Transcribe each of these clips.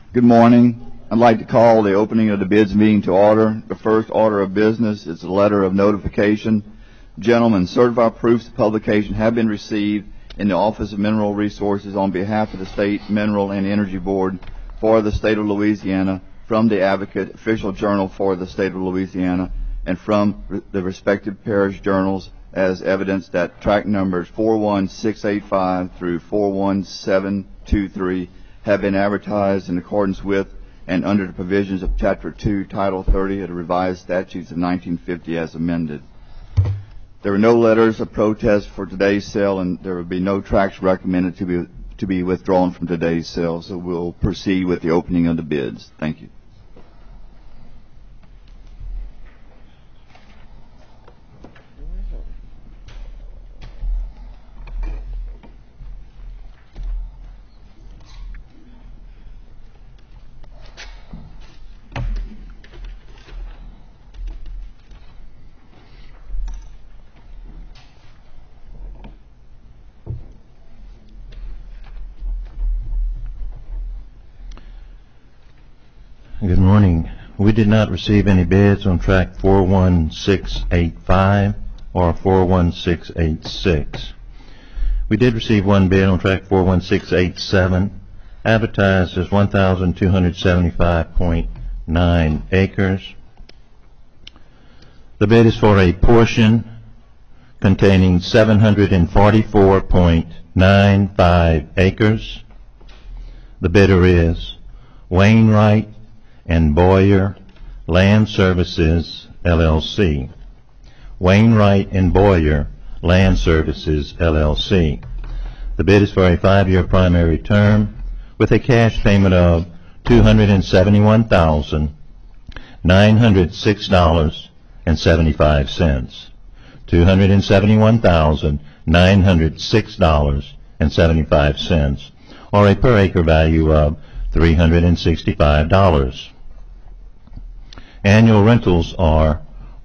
Good morning. I'd like to call the opening of the bids meeting to order. The first order of business is a letter of notification. Gentlemen, certified proofs of publication have been received in the Office of Mineral Resources on behalf of the State Mineral and Energy Board for the State of Louisiana, from the Advocate Official Journal for the State of Louisiana, and from the respective parish journals, as evidence that track numbers 41685 through 41723 have been advertised in accordance with and under the provisions of Chapter 2, Title 30 of the Revised Statutes of 1950 as amended. There were no letters of protest for today's sale, and there will be no tracts recommended to be withdrawn from today's sale, so we'll proceed with the opening of the bids. Thank you. Good morning. We did not receive any bids on track 41685 or 41686. We did receive one bid on track 41687, advertised as 1,275.9 acres. The bid is for a portion containing 744.95 acres. The bidder is Wainwright and Boyer Land Services, LLC. Wainwright and Boyer Land Services, LLC. The bid is for a 5-year primary term with a cash payment of $271,906.75. $271,906.75, or a per acre value of $365. Annual rentals are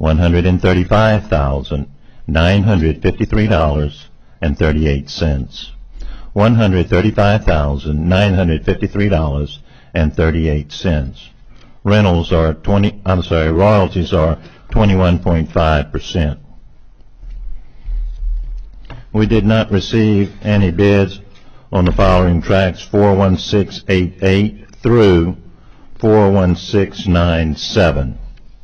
$135,953.38. $135,953.38. Rentals are royalties are 21.5%. We did not receive any bids on the following tracks: 41688 through 41697.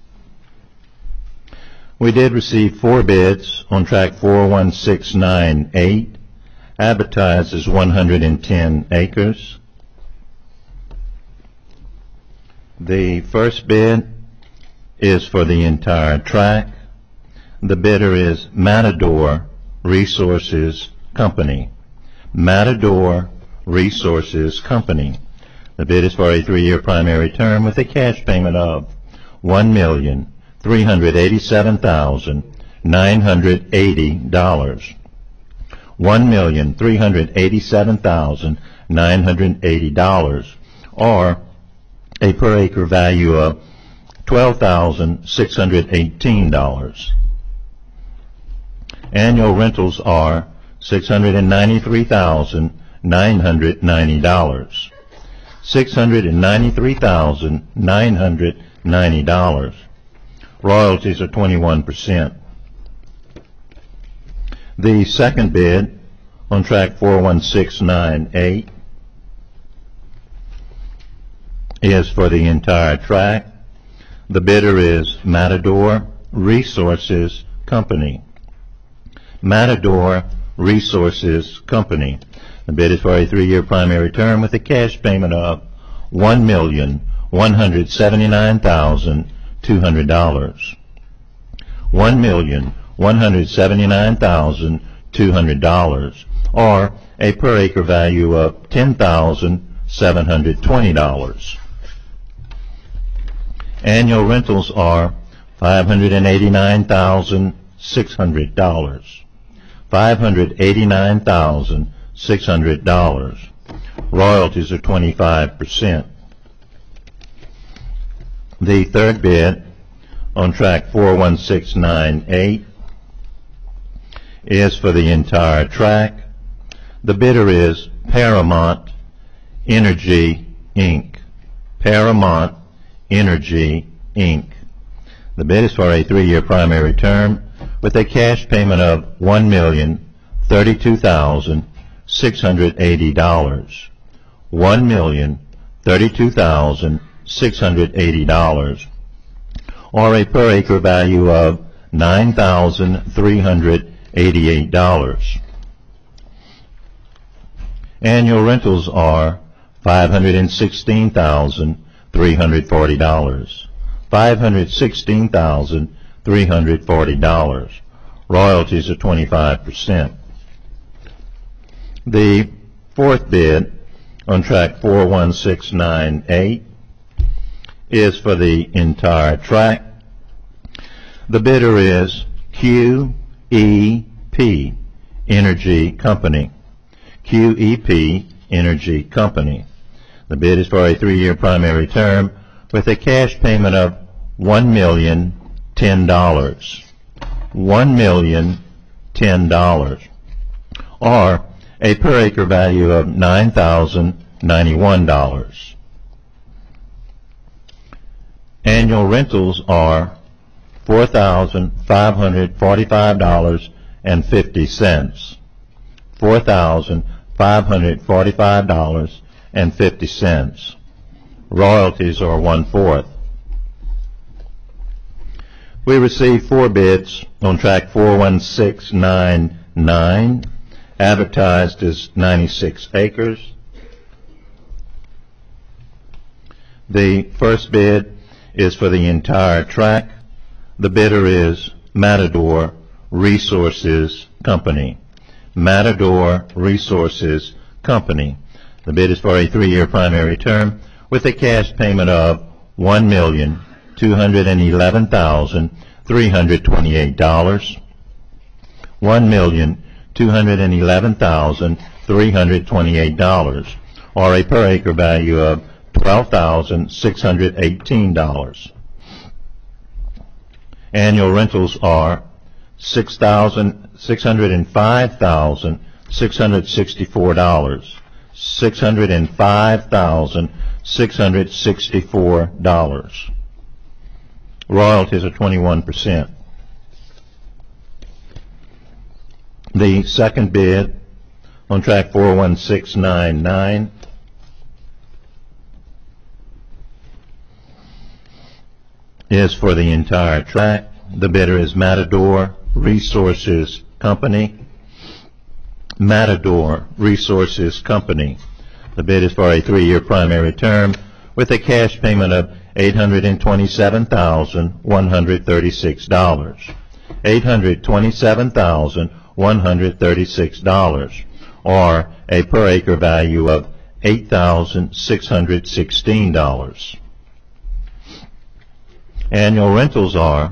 We did receive 4 bids on track 41698, advertised as 110 acres. The first bid is for the entire track. The bidder is Matador Resources Company. Matador Resources Company. The bid is for a 3-year primary term with a cash payment of $1,387,980. $1,387,980, or a per acre value of $12,618. Annual rentals are $693,990. $693,990. Royalties are 21%. The second bid on track 41698 is for the entire track. The bidder is Matador Resources Company. Matador Resources Company. The bid is for a 3-year primary term with a cash payment of $1,179,200. $1,179,200, or a per acre value of $10,720. Annual rentals are $589,600. $589,600. Royalties are 25%. The third bid on track 41698 is for the entire track. The bidder is Paramount Energy, Inc. Paramount Energy, Inc. The bid is for a 3-year primary term with a cash payment of $1,032,680. $1,032,680, or a per acre value of $9,388. Annual rentals are $516,340. $516,340. Royalties are 25%. The fourth bid on track 41698 is for the entire track. The bidder is QEP Energy Company. QEP Energy Company. The bid is for a 3-year primary term with a cash payment of $1,010,000. $1,010,000, or a per acre value of $9,091. Annual rentals are $4,545.50. $4,545.50. Royalties are 1/4. We received 4 bids on track 41699, advertised as 96 acres. The first bid is for the entire track. The bidder is Matador Resources Company. Matador Resources Company. The bid is for a 3-year primary term with a cash payment of $1,211,328. $1,211,328, or a per acre value of $12,618. Annual rentals are $605,664. $605,664. Royalties are 21%. The second bid on track 41699 is for the entire track. The bidder is Matador Resources Company. Matador Resources Company. The bid is for a 3-year primary term with a cash payment of $827,136. $827,136, or a per acre value of $8,616. Annual rentals are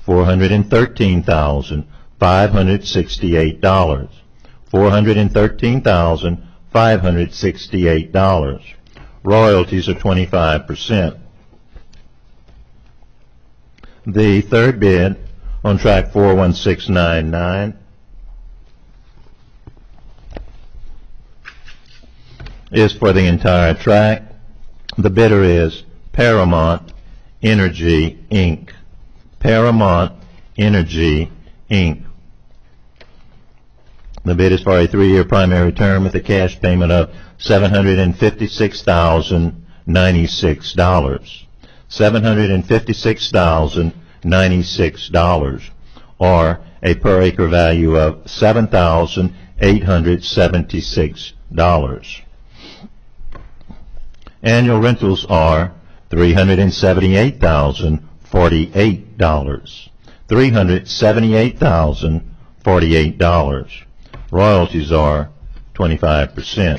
$413,568. $413,568. Royalties are 25%. The third bid on track 41699 is for the entire track. The bidder is Paramount Energy, Inc. Paramount Energy, Inc. The bid is for a 3-year primary term with a cash payment of $756,096. $756,096, or a per acre value of $7,876. Annual rentals are $378,048. $378,048. Royalties are 25%.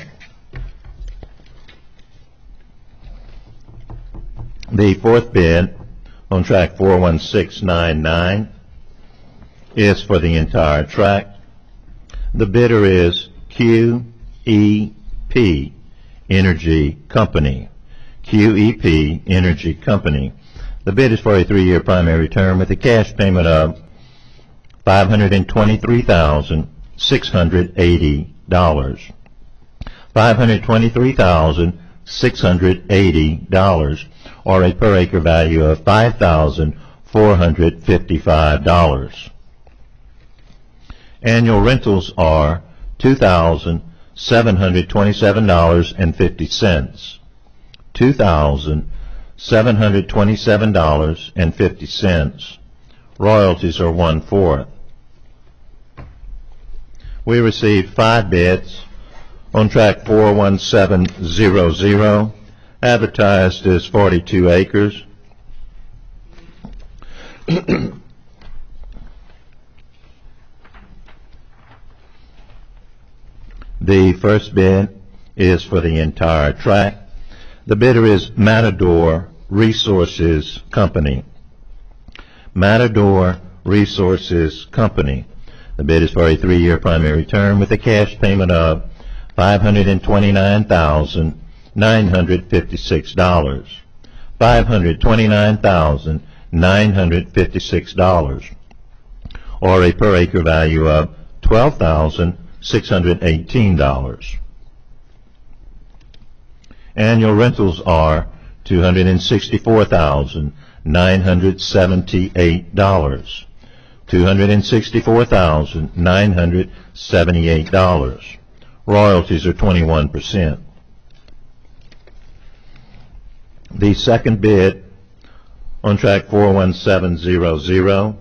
The fourth bid on track 41699 is for the entire track. The bidder is QEP Energy Company. QEP Energy Company. The bid is for a 3-year primary term with a cash payment of $523,680. $523,680. $5,680, or a per acre value of $5,455. Annual rentals are $2,727.50. $2,727.50. Royalties are 1/4. We received 5 bids on tract 41700, advertised as 42 acres. The first bid is for the entire tract. The bidder is Matador Resources Company. Matador Resources Company. The bid is for a 3-year primary term with a cash payment of $529,956. $529,956, or a per acre value of $12,618. Annual rentals are $264,978. $264,978. Royalties are 21%. The second bid on tract 41700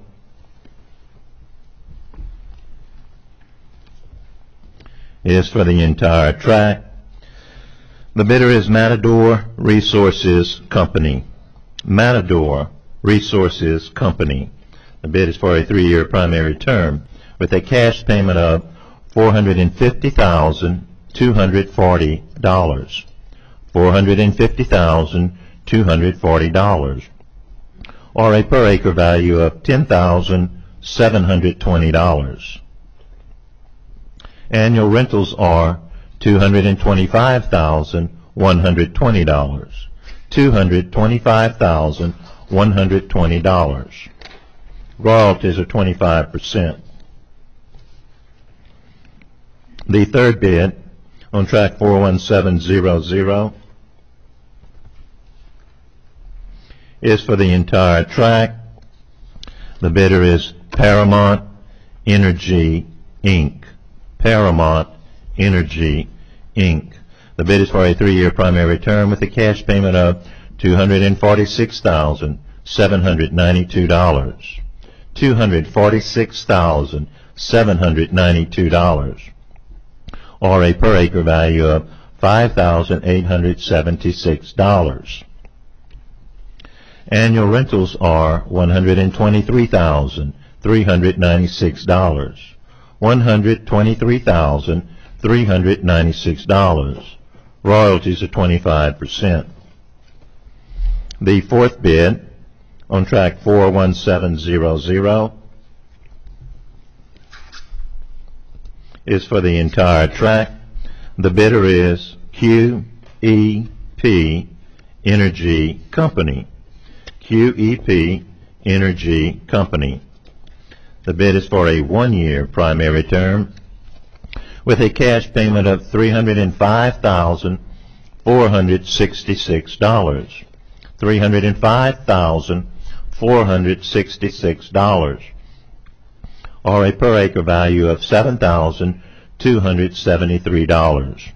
is for the entire tract. The bidder is Matador Resources Company. Matador Resources Company. The bid is for a 3-year primary term with a cash payment of $450,240. $450,240, or a per acre value of $10,720. Annual rentals are $225,120. $225,120. Royalties are 25%. The third bid on tract 41700 is for the entire tract. The bidder is Paramount Energy, Inc. Paramount Energy, Inc. The bid is for a 3-year primary term with a cash payment of $246,792. $246,792, or a per acre value of $5,876. Annual rentals are $123,396. $123,396. Royalties are 25%. The fourth bid on tract 41700 is for the entire tract. The bidder is QEP Energy Company. QEP Energy Company. The bid is for a 1-year primary term with a cash payment of $305,466. $305,466, or a per acre value of $7,273.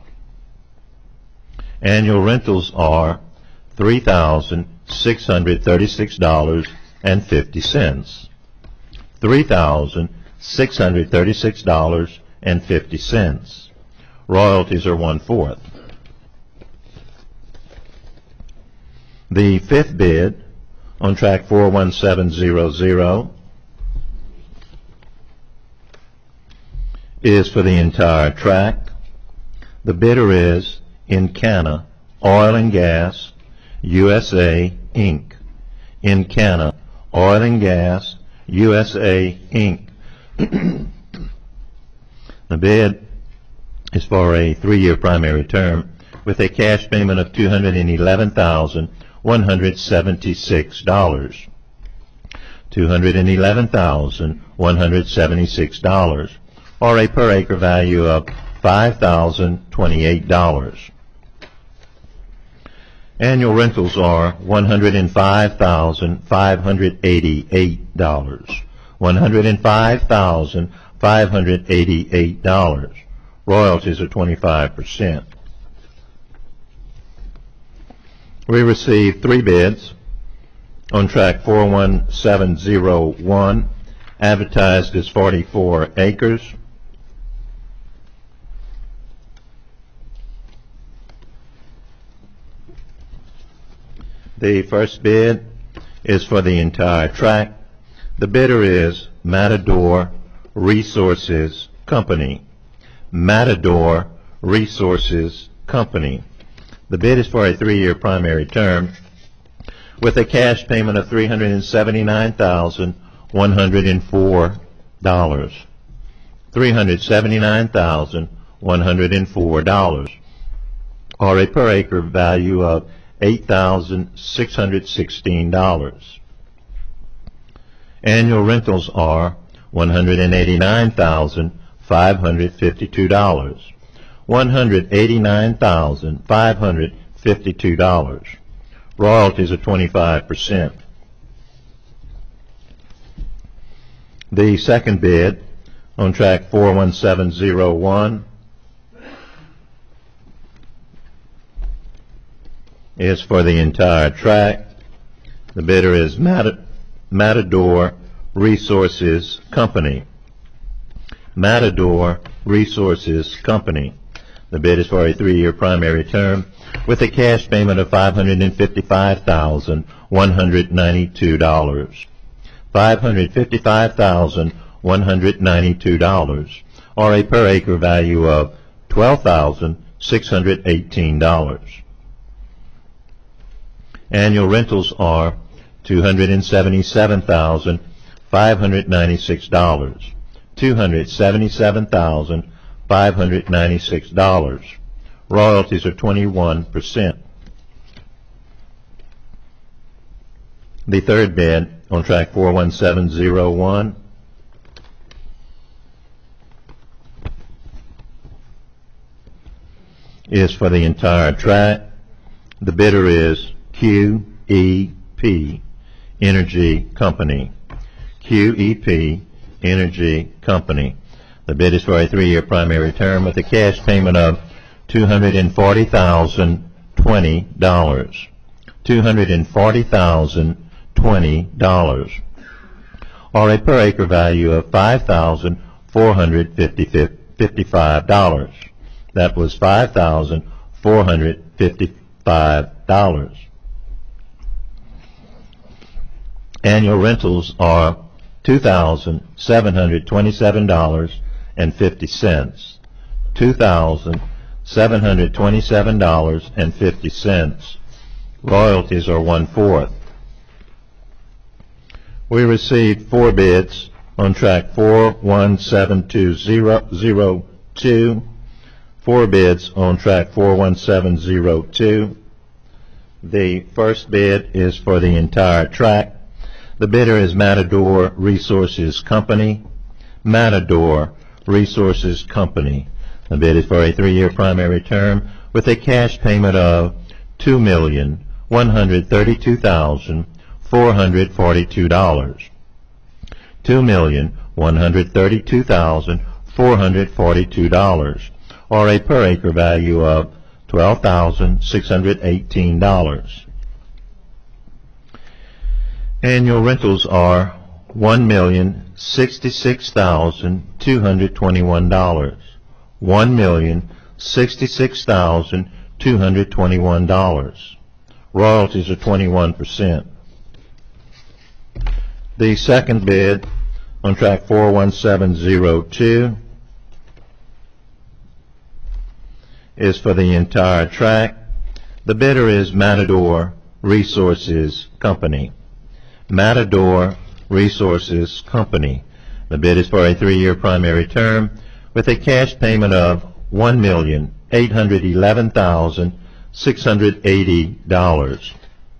Annual rentals are $3,636.50. $3,636.50. Royalties are 1/4. The fifth bid on tract 41700 is for the entire tract. The bidder is Encana Oil and Gas USA, Inc. Encana Oil and Gas USA, Inc. The bid is for a 3-year primary term with a cash payment of $211,176. $211,176, or a per acre value of $5,028. Annual rentals are $105,588. $105,588. Royalties are 25%. We received 3 bids on track 41701, advertised as 44 acres. The first bid is for the entire tract. The bidder is Matador Resources Company. Matador Resources Company. The bid is for a 3-year primary term with a cash payment of $379,104. $379,104, or a per acre value of $8,616. Annual rentals are $189,552. $189,552. Royalties are 25%. The second bid on track 41701 is for the entire tract. The bidder is Matador Resources Company. Matador Resources Company. The bid is for a 3-year primary term with a cash payment of $555,192. $555,192, or a per acre value of $12,618. Annual rentals are $277,596. $277,596. Royalties are 21%. The third bid on track 41701 is for the entire tract. The bidder is QEP Energy Company. QEP Energy Company. The bid is for a 3-year primary term with a cash payment of $240,020. $240,020, or a per acre value of $5,455. That was $5,455. Annual rentals are $2,727.50. $2,727.50. Royalties are 1/4. We received 4 bids on track 41702. 4 bids on track 41702. The first bid is for the entire tract. The bidder is Matador Resources Company. Matador Resources Company. The bid is for a 3-year primary term with a cash payment of $2,132,442. $2,132,442, or a per acre value of $12,618. Annual rentals are $1,066,221. $1,066,221. Royalties are 21%. The second bid on track 41702 is for the entire tract. The bidder is Matador Resources Company. Matador Resources Company. The bid is for a 3-year primary term with a cash payment of $1,811,680.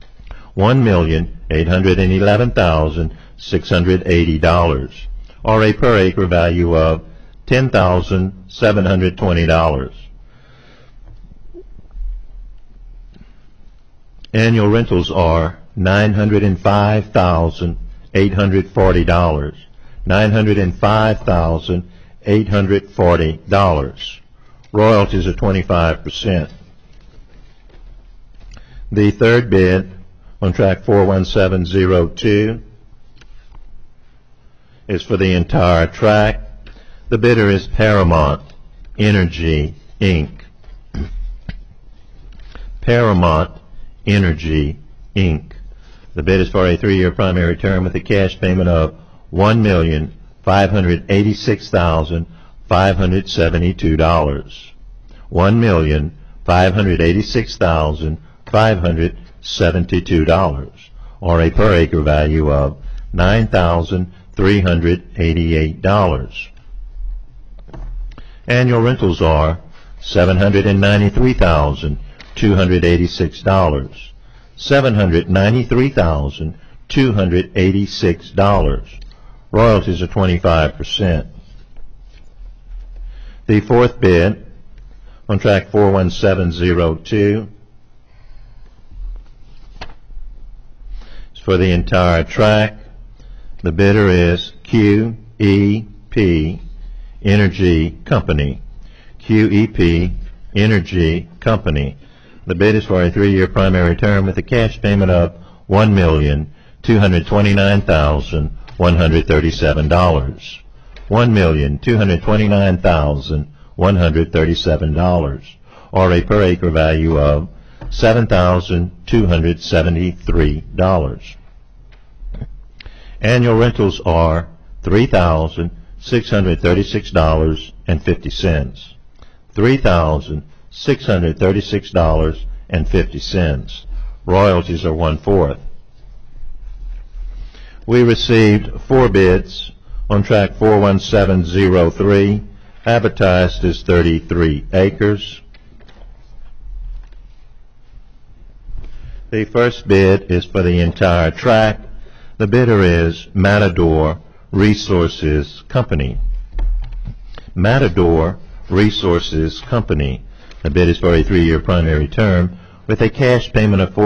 $1,811,680, or a per acre value of $10,720. Annual rentals are $905,840. $905,840. Royalties are 25%. The third bid on track 41702 is for the entire track. The bidder is Paramount Energy, Inc. Paramount Energy, Inc. The bid is for a 3-year primary term with a cash payment of $1,586,572. $1,586,572, or a per acre value of $9,388. Annual rentals are $793,286. $793,286. Royalties are 25%. The fourth bid on track 41702 is for the entire track. The bidder is QEP Energy Company. QEP Energy Company. The bid is for a 3-year primary term with a cash payment of $1,229,137. $1,229,137, or a per acre value of $7,273. Annual rentals are $3,636.50. $3,636.50. Royalties are 1/4. We received 4 bids on track 41703, advertised as 33 acres. The first bid is for the entire track. The bidder is Matador Resources Company. Matador Resources Company. The bid is for a 3-year primary term with a cash payment of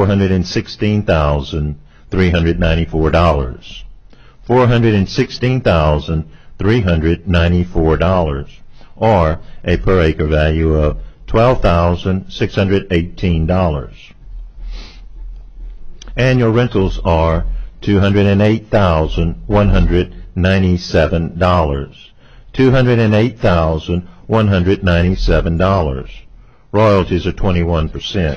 $416,394. $416,394, or a per acre value of $12,618. Annual rentals are $208,197. $208,197. Royalties are 21%.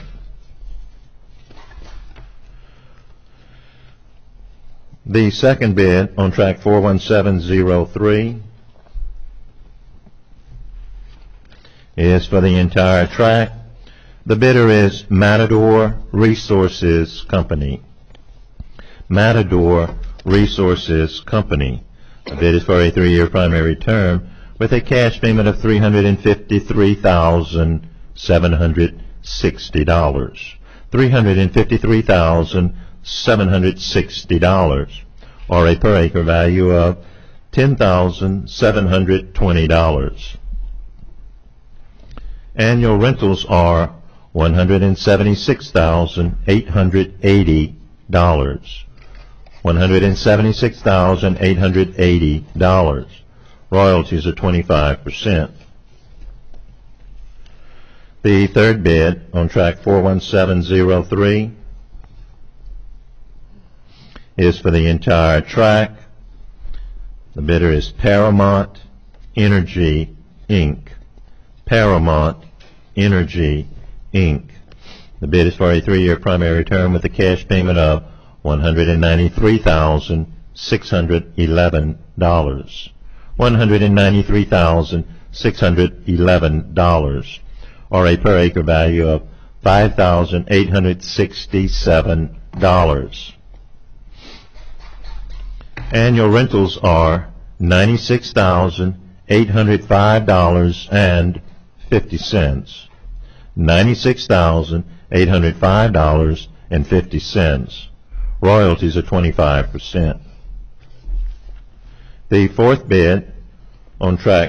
The second bid on track 41703 is for the entire track. The bidder is Matador Resources Company. Matador Resources Company. The bid is for a 3-year primary term with a cash payment of $353,760. $353,760, or a per acre value of $10,720. Annual rentals are $176,880. $176,880. Royalties are 25%. The third bid on track 41703 is for the entire track. The bidder is Paramount Energy, Inc. Paramount Energy, Inc. The bid is for a 3-year primary term with a cash payment of $193,611. $193,611, or a per acre value of $5,867. Annual rentals are $96,805.50. $96,805.50. Royalties are 25%. The fourth bid on track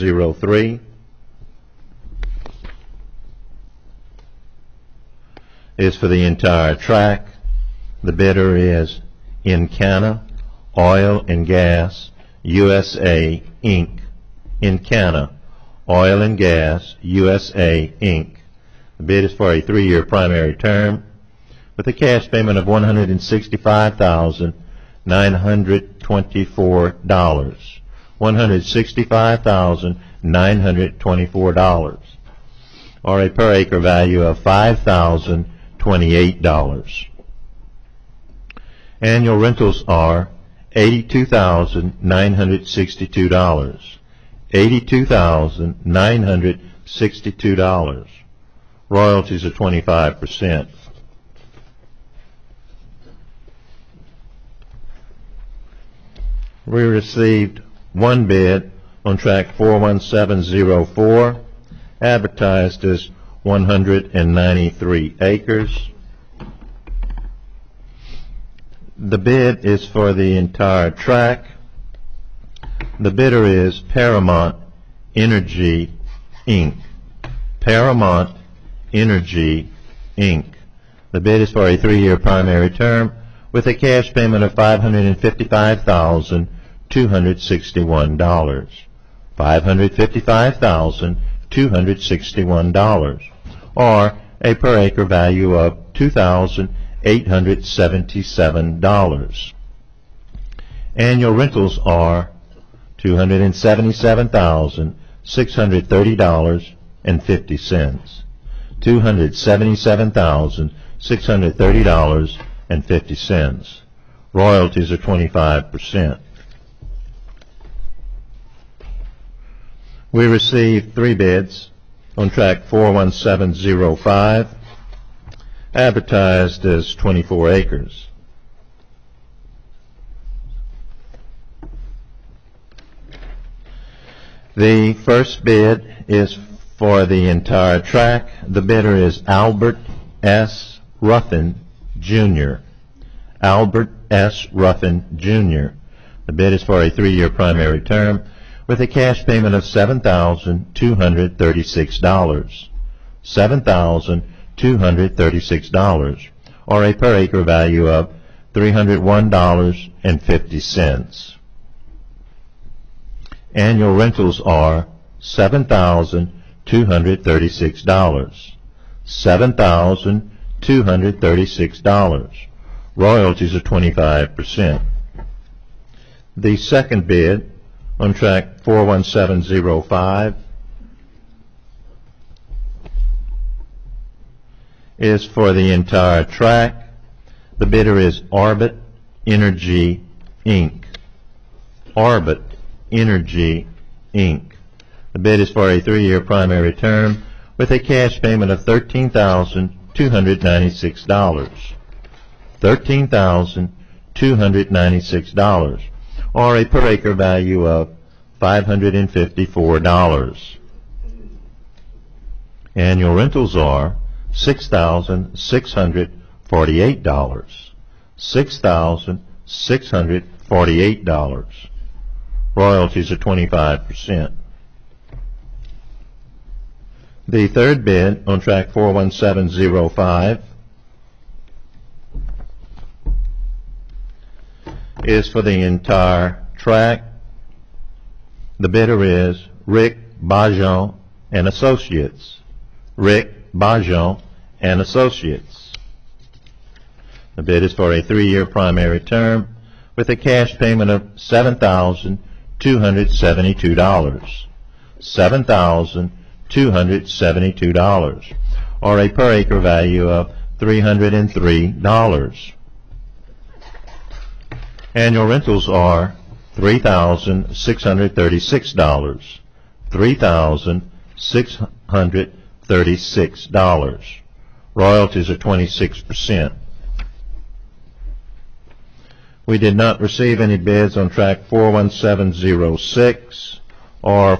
41703 is for the entire tract. The bidder is Encana Oil and Gas USA, Inc. Encana Oil and Gas USA, Inc. The bid is for a 3-year primary term with a cash payment of $165,924. $165,924, or a per acre value of $5,028. Annual rentals are $82,962. $82,962. Royalties are 25%. We received one bid on tract 41704, advertised as 193 acres. The bid is for the entire tract. The bidder is Paramount Energy, Inc. Paramount Energy, Inc. The bid is for a 3-year primary term with a cash payment of $555,261. $555,261, or a per acre value of $2,877. Annual rentals are $277,630.50. $277,630.50. Royalties are 25%. We received 3 bids on tract 41705, advertised as 24 acres. The first bid is for the entire tract. The bidder is Albert S. Ruffin, Jr. Albert S. Ruffin, Jr. The bid is for a 3-year primary term with a cash payment of $7,236. $7,236, or a per acre value of $301.50. Annual rentals are $7,236. $7,236. Royalties are 25%. The second bid on tract 41705 is for the entire tract. The bidder is Orbit Energy, Inc. Orbit Energy, Inc. The bid is for a 3-year primary term with a cash payment of $13,296. $13,296, or a per acre value of $554. Annual rentals are $6,648. $6,648. Royalties are 25%. The third bid on tract 41705 is for the entire tract. The bidder is Rick Bajon and Associates. Rick Bajon and Associates. The bid is for a 3-year primary term with a cash payment of $7,272. $7,272, or a per acre value of $303. Annual rentals are $3,636. $3,636. Royalties are 26%. We did not receive any bids on tract 41706 or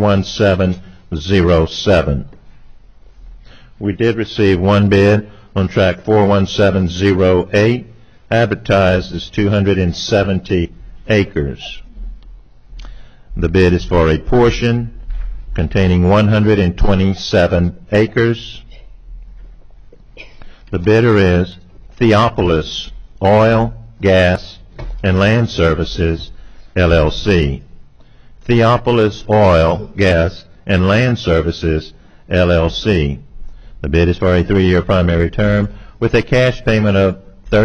41707. We did receive one bid on tract 41708, advertised as 270 acres. The bid is for a portion containing 127 acres. The bidder is Theopolis Oil, Gas, and Land Services, LLC. Theopolis Oil, Gas, and Land Services, LLC. The bid is for a 3-year primary term with a cash payment of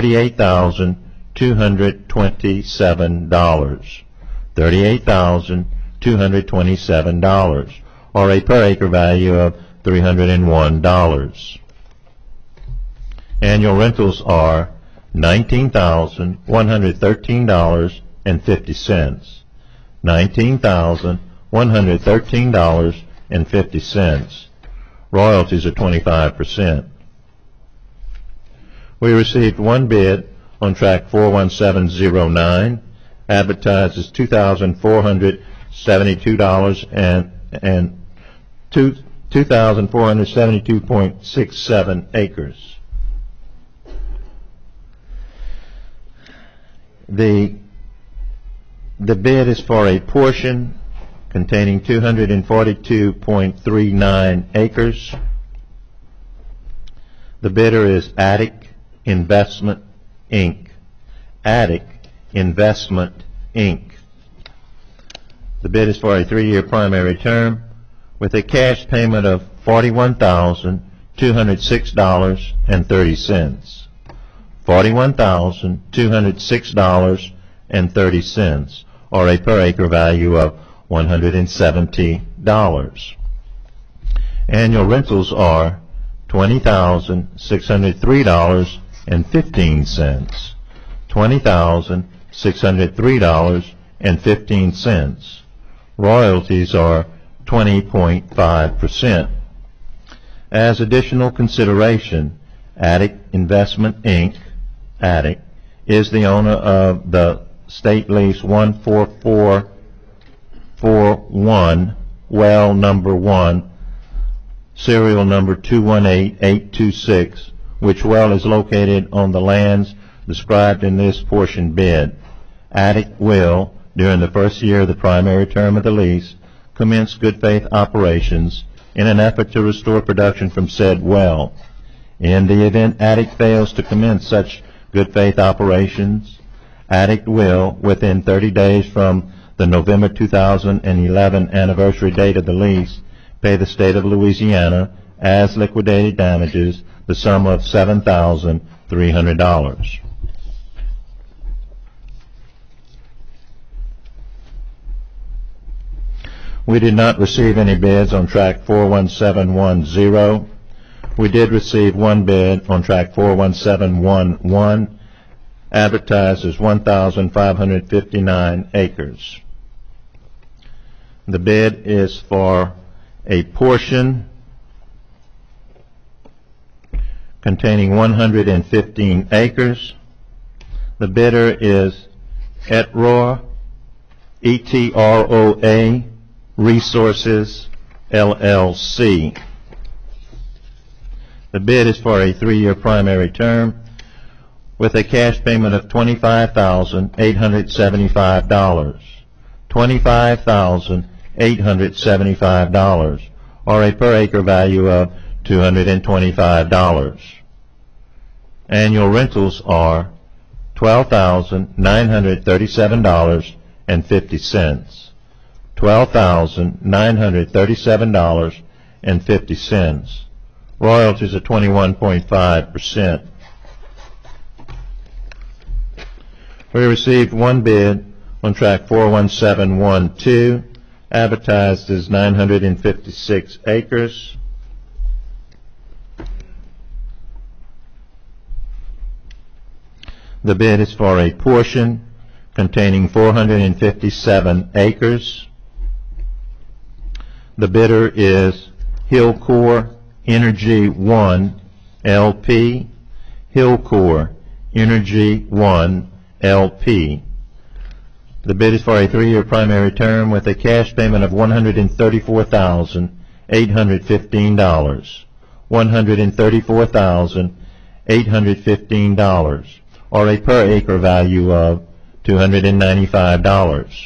$38,227. $38,227, or a per acre value of $301. Annual rentals are $19,113.50. $19,113.50. Royalties are 25%. We received one bid on track 41709, advertised as $2,472 and 2,472.67 acres. The bid is for a portion containing 242.39 acres. The bidder is Attic Investment, Inc. Attic Investment, Inc. The bid is for a 3-year primary term with a cash payment of $41,206.30. $41,206.30, or a per acre value of $170. Annual rentals are $20,603.15. $20,603.15. Royalties are 20.5%. As additional consideration, Attic Investment, Inc., Attic, is the owner of the State Lease 14441, well number 1, serial number 218826, which well is located on the lands described in this portion bid. Attic will, during the first year of the primary term of the lease, commence good faith operations in an effort to restore production from said well. In the event Attic fails to commence such good faith operations, Attic will, within 30 days from the November 2011 anniversary date of the lease, pay the state of Louisiana as liquidated damages the sum of $7,300. We did not receive any bids on track 41710. We did receive one bid on track 41711, advertised as 1,559 acres. The bid is for a portion containing 115 acres. The bidder is Etroa, E-T-R-O-A, Resources, LLC. The bid is for a 3-year primary term with a cash payment of $25,875. $25,875, or a per acre value of $225. Annual rentals are $12,937.50. $12,937.50. Royalties are 21.5%. We received one bid on track 41712, advertised as 956 acres. The bid is for a portion containing 457 acres. The bidder is Hillcore Energy 1, LP. Hillcore Energy 1, LP. The bid is for a 3-year primary term with a cash payment of $134,815. $134,815, or a per acre value of $295.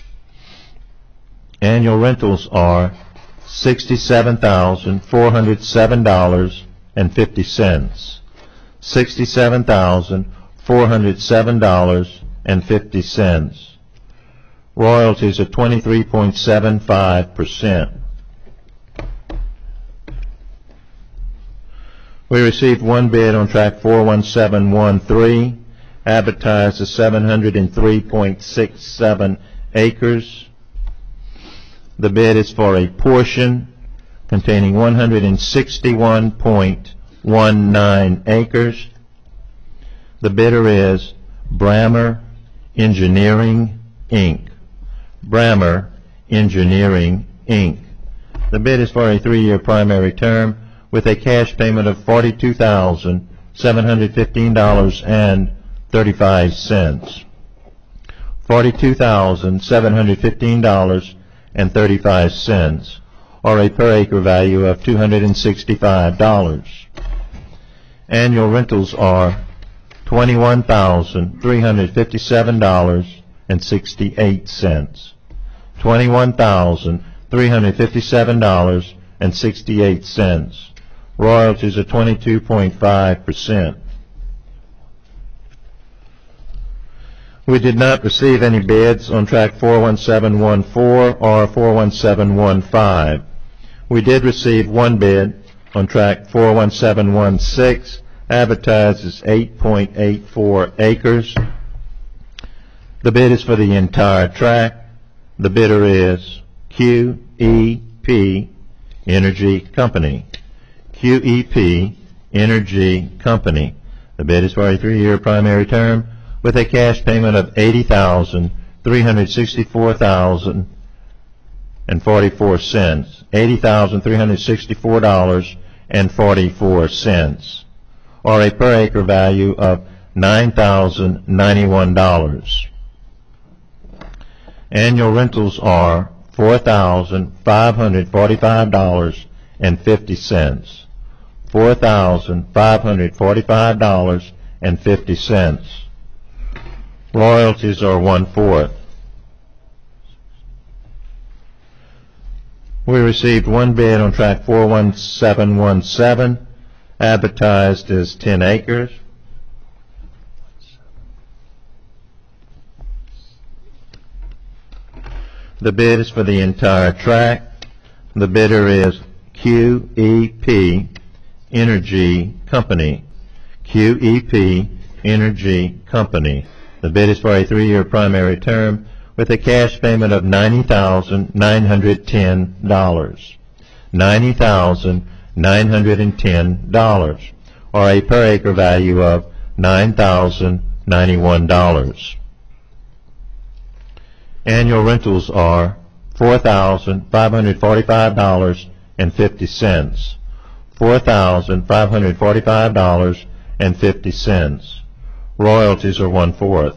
Annual rentals are $67,407.50. $67,407.50. Royalties are 23.75%. We received one bid on track 41713, advertised as 703.67 acres. The bid is for a portion containing 161.19 acres. The bidder is Brammer Engineering, Inc. Brammer Engineering, Inc. The bid is for a 3-year primary term with a cash payment of $42,715.35. $42,715.35, or a per acre value of $265. Annual rentals are $21,357.68. $21,357.68. Royalties are 22.5%. We did not receive any bids on track 41714 or 41715. We did receive one bid on track 41716, advertised as 8.84 acres. The bid is for the entire tract. The bidder is QEP Energy Company. QEP Energy Company. The bid is for a 3-year primary term with a cash payment of $80,364.44. $80,364.44, or a per acre value of $9,091. Annual rentals are $4,545.50. $4,545.50. Royalties are 1/4. We received one bid on track 41717, advertised as 10 acres. The bid is for the entire tract. The bidder is QEP Energy Company. QEP Energy Company. The bid is for a 3-year primary term with a cash payment of $90,910. $90,910, or a per acre value of $9,091. Annual rentals are $4,545.50. $4,545.50. Royalties are 1/4.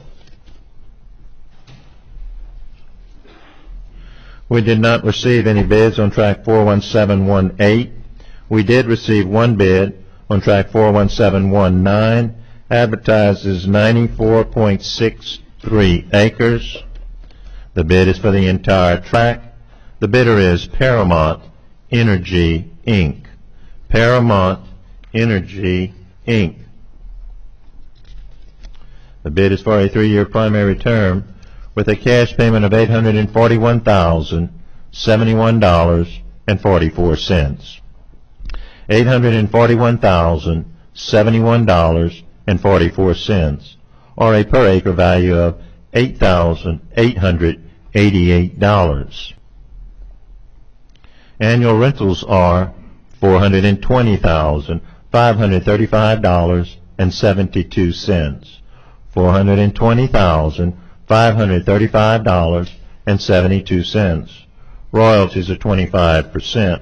We did not receive any bids on track 41718. We did receive one bid on track 41719, advertised as 94.63 acres. The bid is for the entire tract. The bidder is Paramount Energy, Inc. Paramount Energy, Inc. The bid is for a 3-year primary term with a cash payment of $841,071.44. $841,071.44, or a per acre value of $8,888. Annual rentals are $420,535.72. $420,535.72. Royalties are 25%.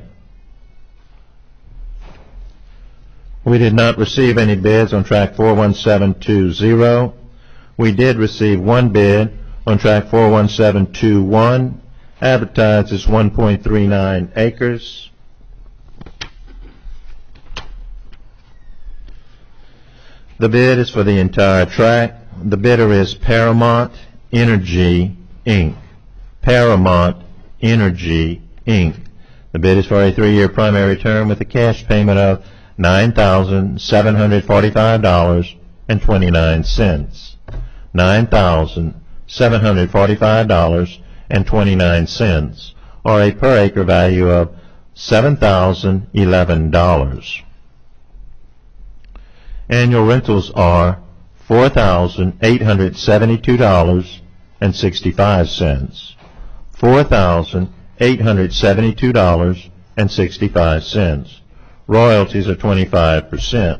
We did not receive any bids on track 41720. We did receive one bid on track 41721, advertised as 1.39 acres. The bid is for the entire tract. The bidder is Paramount Energy, Inc. Paramount Energy, Inc. The bid is for a 3-year primary term with a cash payment of $9,745.29. $9,745.29, or a per acre value of $7,011. Annual rentals are $4,872.65. $4,872.65. Royalties are 25%.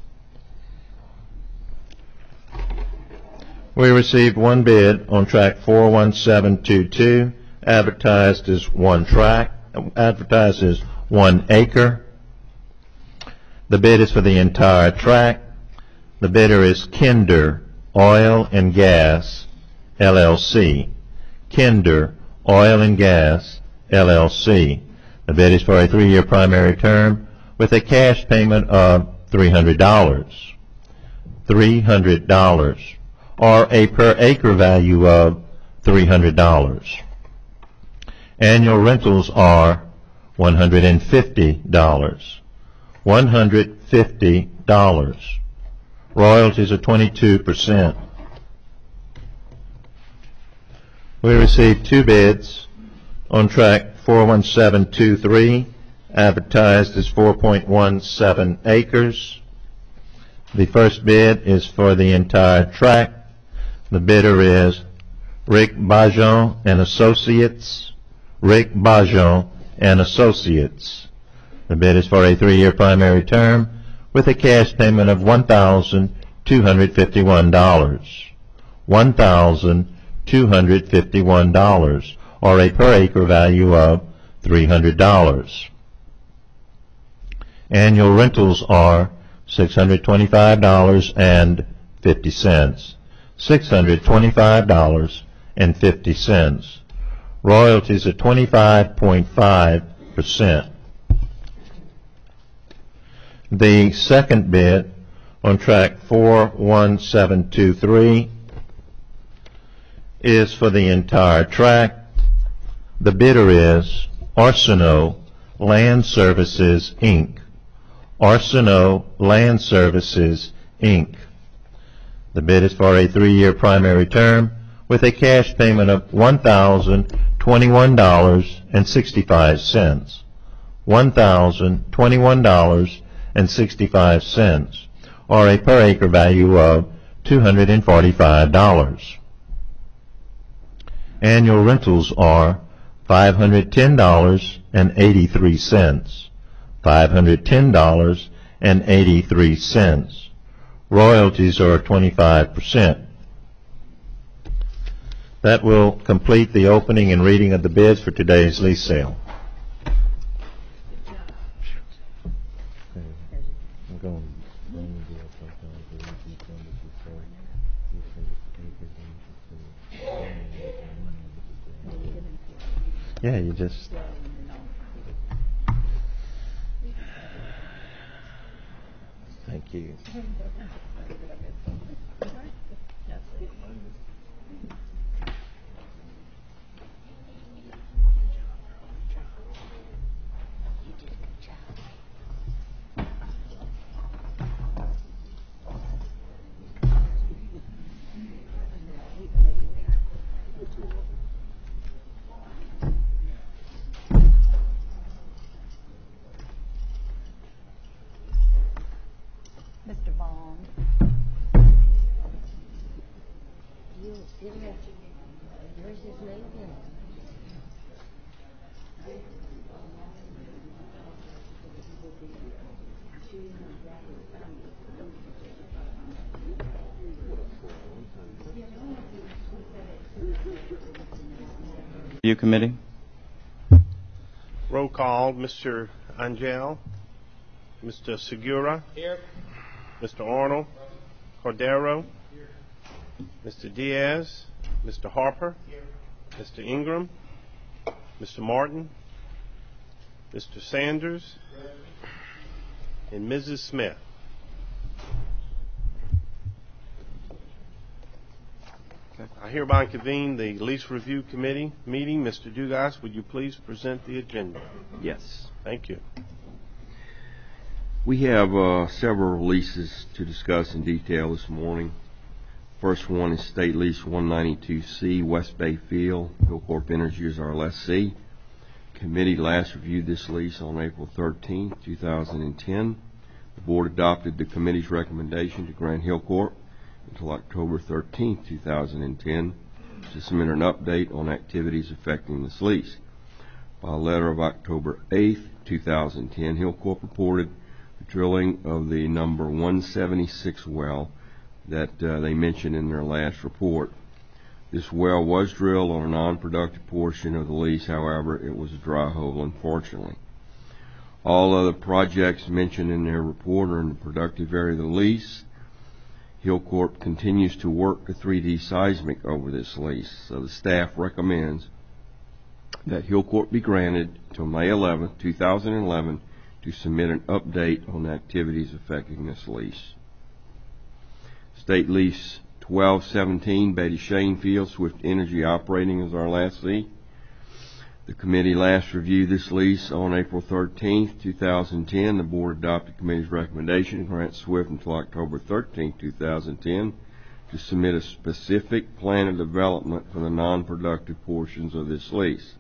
We received one bid on track 41722, advertised as 1 acre. The bid is for the entire tract. The bidder is Kinder Oil and Gas, LLC. Kinder Oil and Gas, LLC. The bid is for a 3-year primary term with a cash payment of $300. $300. Or a per acre value of $300. Annual rentals are $150. $150. Royalties are 22%. We received 2 bids on track 41723, advertised as 4.17 acres. The first bid is for the entire tract. The bidder is Rick Bajon and Associates. Rick Bajon and Associates. The bid is for a 3-year primary term with a cash payment of $1,251. $1,251, or a per acre value of $300. Annual rentals are $625.50. $625.50. Royalties are 25.5%. The second bid on track 41723 is for the entire tract. The bidder is Arsenault Land Services, Inc. Arsenault Land Services, Inc. The bid is for a 3-year primary term with a cash payment of $1,021.65. $1,021.65, or a per acre value of $245. Annual rentals are $510.83. $510.83. Royalties are 25%. That will complete the opening and reading of the bids for today's lease sale. Yeah, you just... Thank you. Mr. Bond. Where's his name then? Review Committee. Roll call, Mr. Angel, Mr. Segura. Here. Mr. Arnold. Cordero. Here. Mr. Diaz. Mr. Harper. Here. Mr. Ingram. Mr. Martin. Mr. Sanders. Here. And Mrs. Smith. I hereby convene the Lease Review Committee meeting. Mr. Dugas, would you please present the agenda? Yes. Thank you. We have several leases to discuss in detail this morning. First one is State Lease 192C, West Bay Field. Hilcorp Energy is our lessee. Committee last reviewed this lease on April 13, 2010. The board adopted the committee's recommendation to grant Hilcorp until October 13, 2010 to submit an update on activities affecting this lease. By a letter of October 8, 2010, Hilcorp reported the drilling of the number 176 well that they mentioned in their last report. This well was drilled on a non-productive portion of the lease. However, it was a dry hole, unfortunately. All other projects mentioned in their report are in the productive area of the lease. Hilcorp continues to work the 3D seismic over this lease, so the staff recommends that Hilcorp be granted until May 11, 2011 to submit an update on activities affecting this lease. State Lease 1217, Betty Shane Field, Swift Energy Operating as our lessee. The committee last reviewed this lease on April 13, 2010. The board adopted the committee's recommendation to grant Swift until October 13, 2010 to submit a specific plan of development for the non-productive portions of this lease.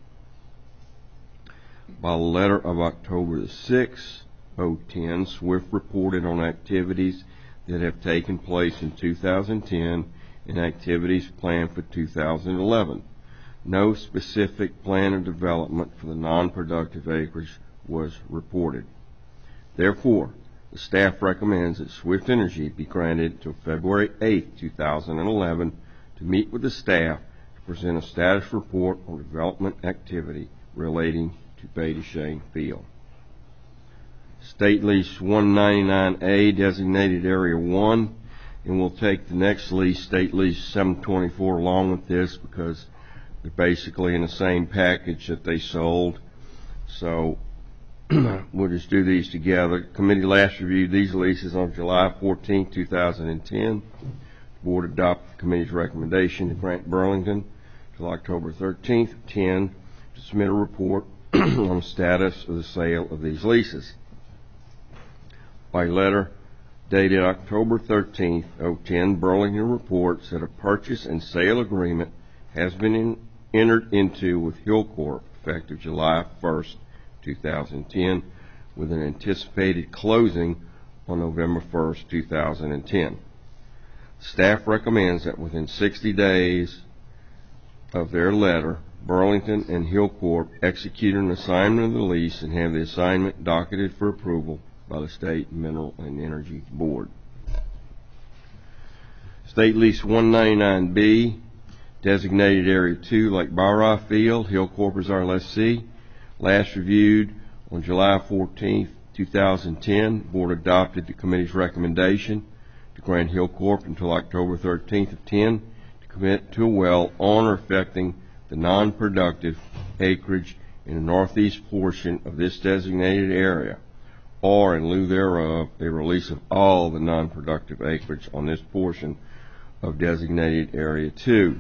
By letter of October 6, 2010, Swift reported on activities that have taken place in 2010 and activities planned for 2011. No specific plan of development for the non-productive acreage was reported. Therefore, the staff recommends that Swift Energy be granted until February 8, 2011 to meet with the staff to present a status report on development activity relating to Betty Shane Field. State Lease 199A, Designated Area 1, and we'll take the next lease, State Lease 724, along with this because they're basically in the same package that they sold. So we'll just do these together. Committee last reviewed these leases on July 14, 2010. The board adopted the committee's recommendation to grant Burlington till October 13, 10 to submit a report on the status of the sale of these leases. By letter dated October 13, 2010, Burlington reports that a purchase and sale agreement has been entered into with Hilcorp effective July 1, 2010, with an anticipated closing on November 1, 2010. Staff recommends that within 60 days of their letter, Burlington and Hilcorp execute an assignment of the lease and have the assignment docketed for approval by the State Mineral and Energy Board. State Lease 199B, Designated Area 2, Lake Barra Field. Hilcorp is our lessee. Last reviewed on July 14, 2010. The board adopted the committee's recommendation to grant Hilcorp until October 13, 10 to commit to a well on or affecting the non-productive acreage in the northeast portion of this designated area, or in lieu thereof, a release of all the non-productive acreage on this portion of designated Area 2.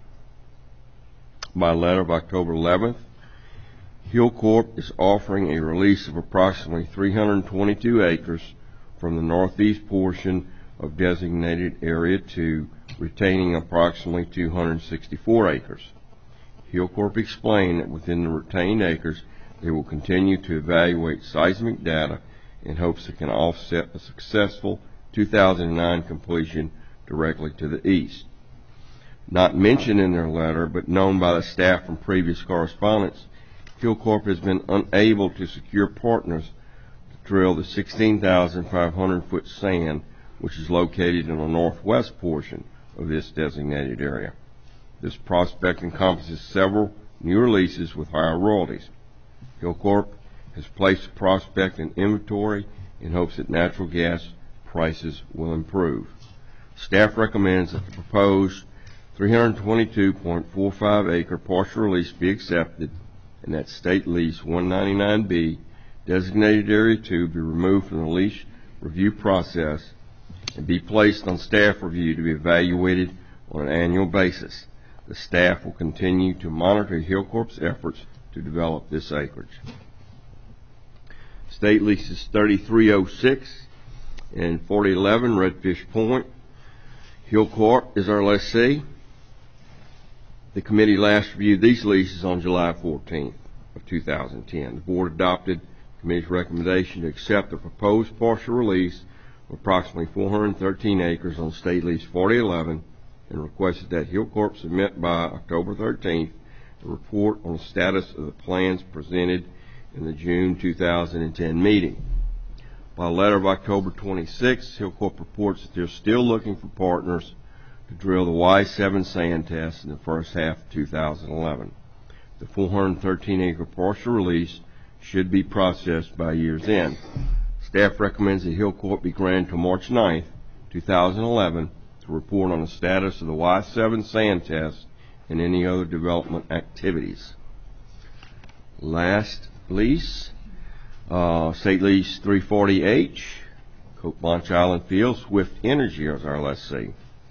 By letter of October 11th, Hilcorp is offering a release of approximately 322 acres from the northeast portion of designated Area 2, retaining approximately 264 acres. Hilcorp explained that within the retained acres, they will continue to evaluate seismic data in hopes it can offset a successful 2009 completion directly to the east. Not mentioned in their letter, but known by the staff from previous correspondence, Hilcorp has been unable to secure partners to drill the 16,500-foot sand, which is located in the northwest portion of this designated area. This prospect encompasses several new leases with higher royalties. Hilcorp has placed the prospect in inventory in hopes that natural gas prices will improve. Staff recommends that the proposed 322.45 acre partial release be accepted and that State Lease 199B, Designated Area 2, be removed from the lease review process and be placed on staff review to be evaluated on an annual basis. The staff will continue to monitor Hilcorp's efforts to develop this acreage. State leases 3306 and 4011 Redfish Point. Hillcorp is our lessee. The committee last reviewed these leases on July 14th of 2010. The board adopted the committee's recommendation to accept the proposed partial release of approximately 413 acres on State Lease 4011 and requested that Hillcorp submit by October 13th a report on the status of the plans presented in the June 2010 meeting. By letter of October 26th, Hillcorp reports that they're still looking for partners to drill the Y7 sand test in the first half of 2011. The 413-acre partial release should be processed by year's end. Staff recommends that Hillcorp be granted until March 9th, 2011 to report on the status of the Y7 sand test and any other development activities. Last lease, State Lease 340H, Cote Blanche Island Field, Swift Energy is our lessee.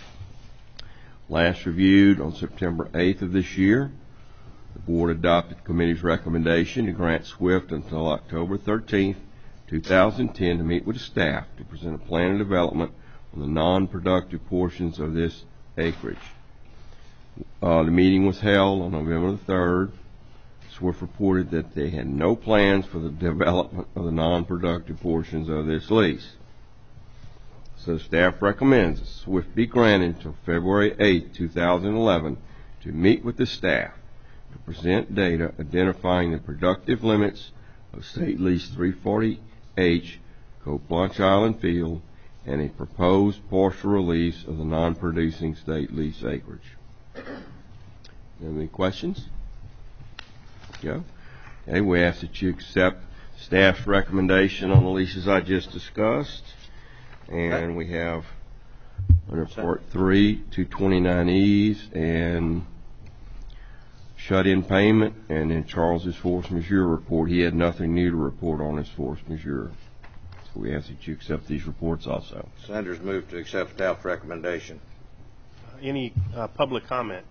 Last reviewed on September 8th of this year. The board adopted the committee's recommendation to grant Swift until October 13th, 2010 to meet with the staff to present a plan of development on the non-productive portions of this acreage. The meeting was held on November the 3rd. Swift reported that they had no plans for the development of the non-productive portions of this lease. So staff recommends that Swift be granted until February 8, 2011 to meet with the staff to present data identifying the productive limits of State Lease 340H, Cote Blanche Island Field, and a proposed partial release of the non-producing State Lease acreage. Any questions? Go. Okay, we ask that you accept staff's recommendation on the leases I just discussed. And we have under Part 3, 229Es and shut-in payment, and then Charles's force majeure report. He had nothing new to report on his force majeure. So we ask that you accept these reports also. Sanders moved to accept staff's recommendation. Any public comment?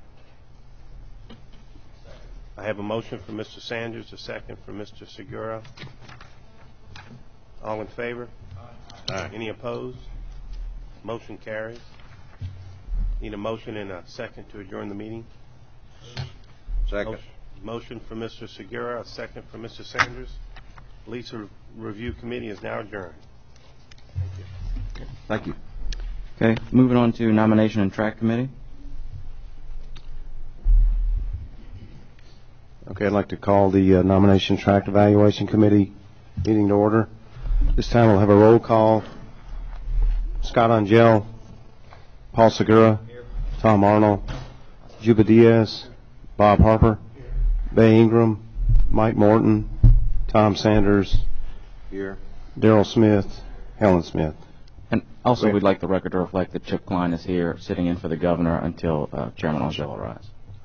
I have a motion from Mr. Sanders, a second from Mr. Segura. All in favor? Aye. Any opposed? Motion carries. Need a motion and a second to adjourn the meeting. Second. Motion from Mr. Segura, a second from Mr. Sanders. Lease Review Committee is now adjourned. Thank you. Okay, moving on to Nomination and Track Committee. Okay, I'd like to call the Nomination Tract Evaluation Committee meeting to order. This time we'll have a roll call. Scott Angel, Paul Segura, Tom Arnold, Juba Diaz, Bob Harper, Bay Ingram, Mike Morton, Tom Sanders, Here. Darrell Smith, Helen Smith. And also, we'd like the record to reflect that Chip Klein is here, sitting in for the governor until Chairman Angel arrives.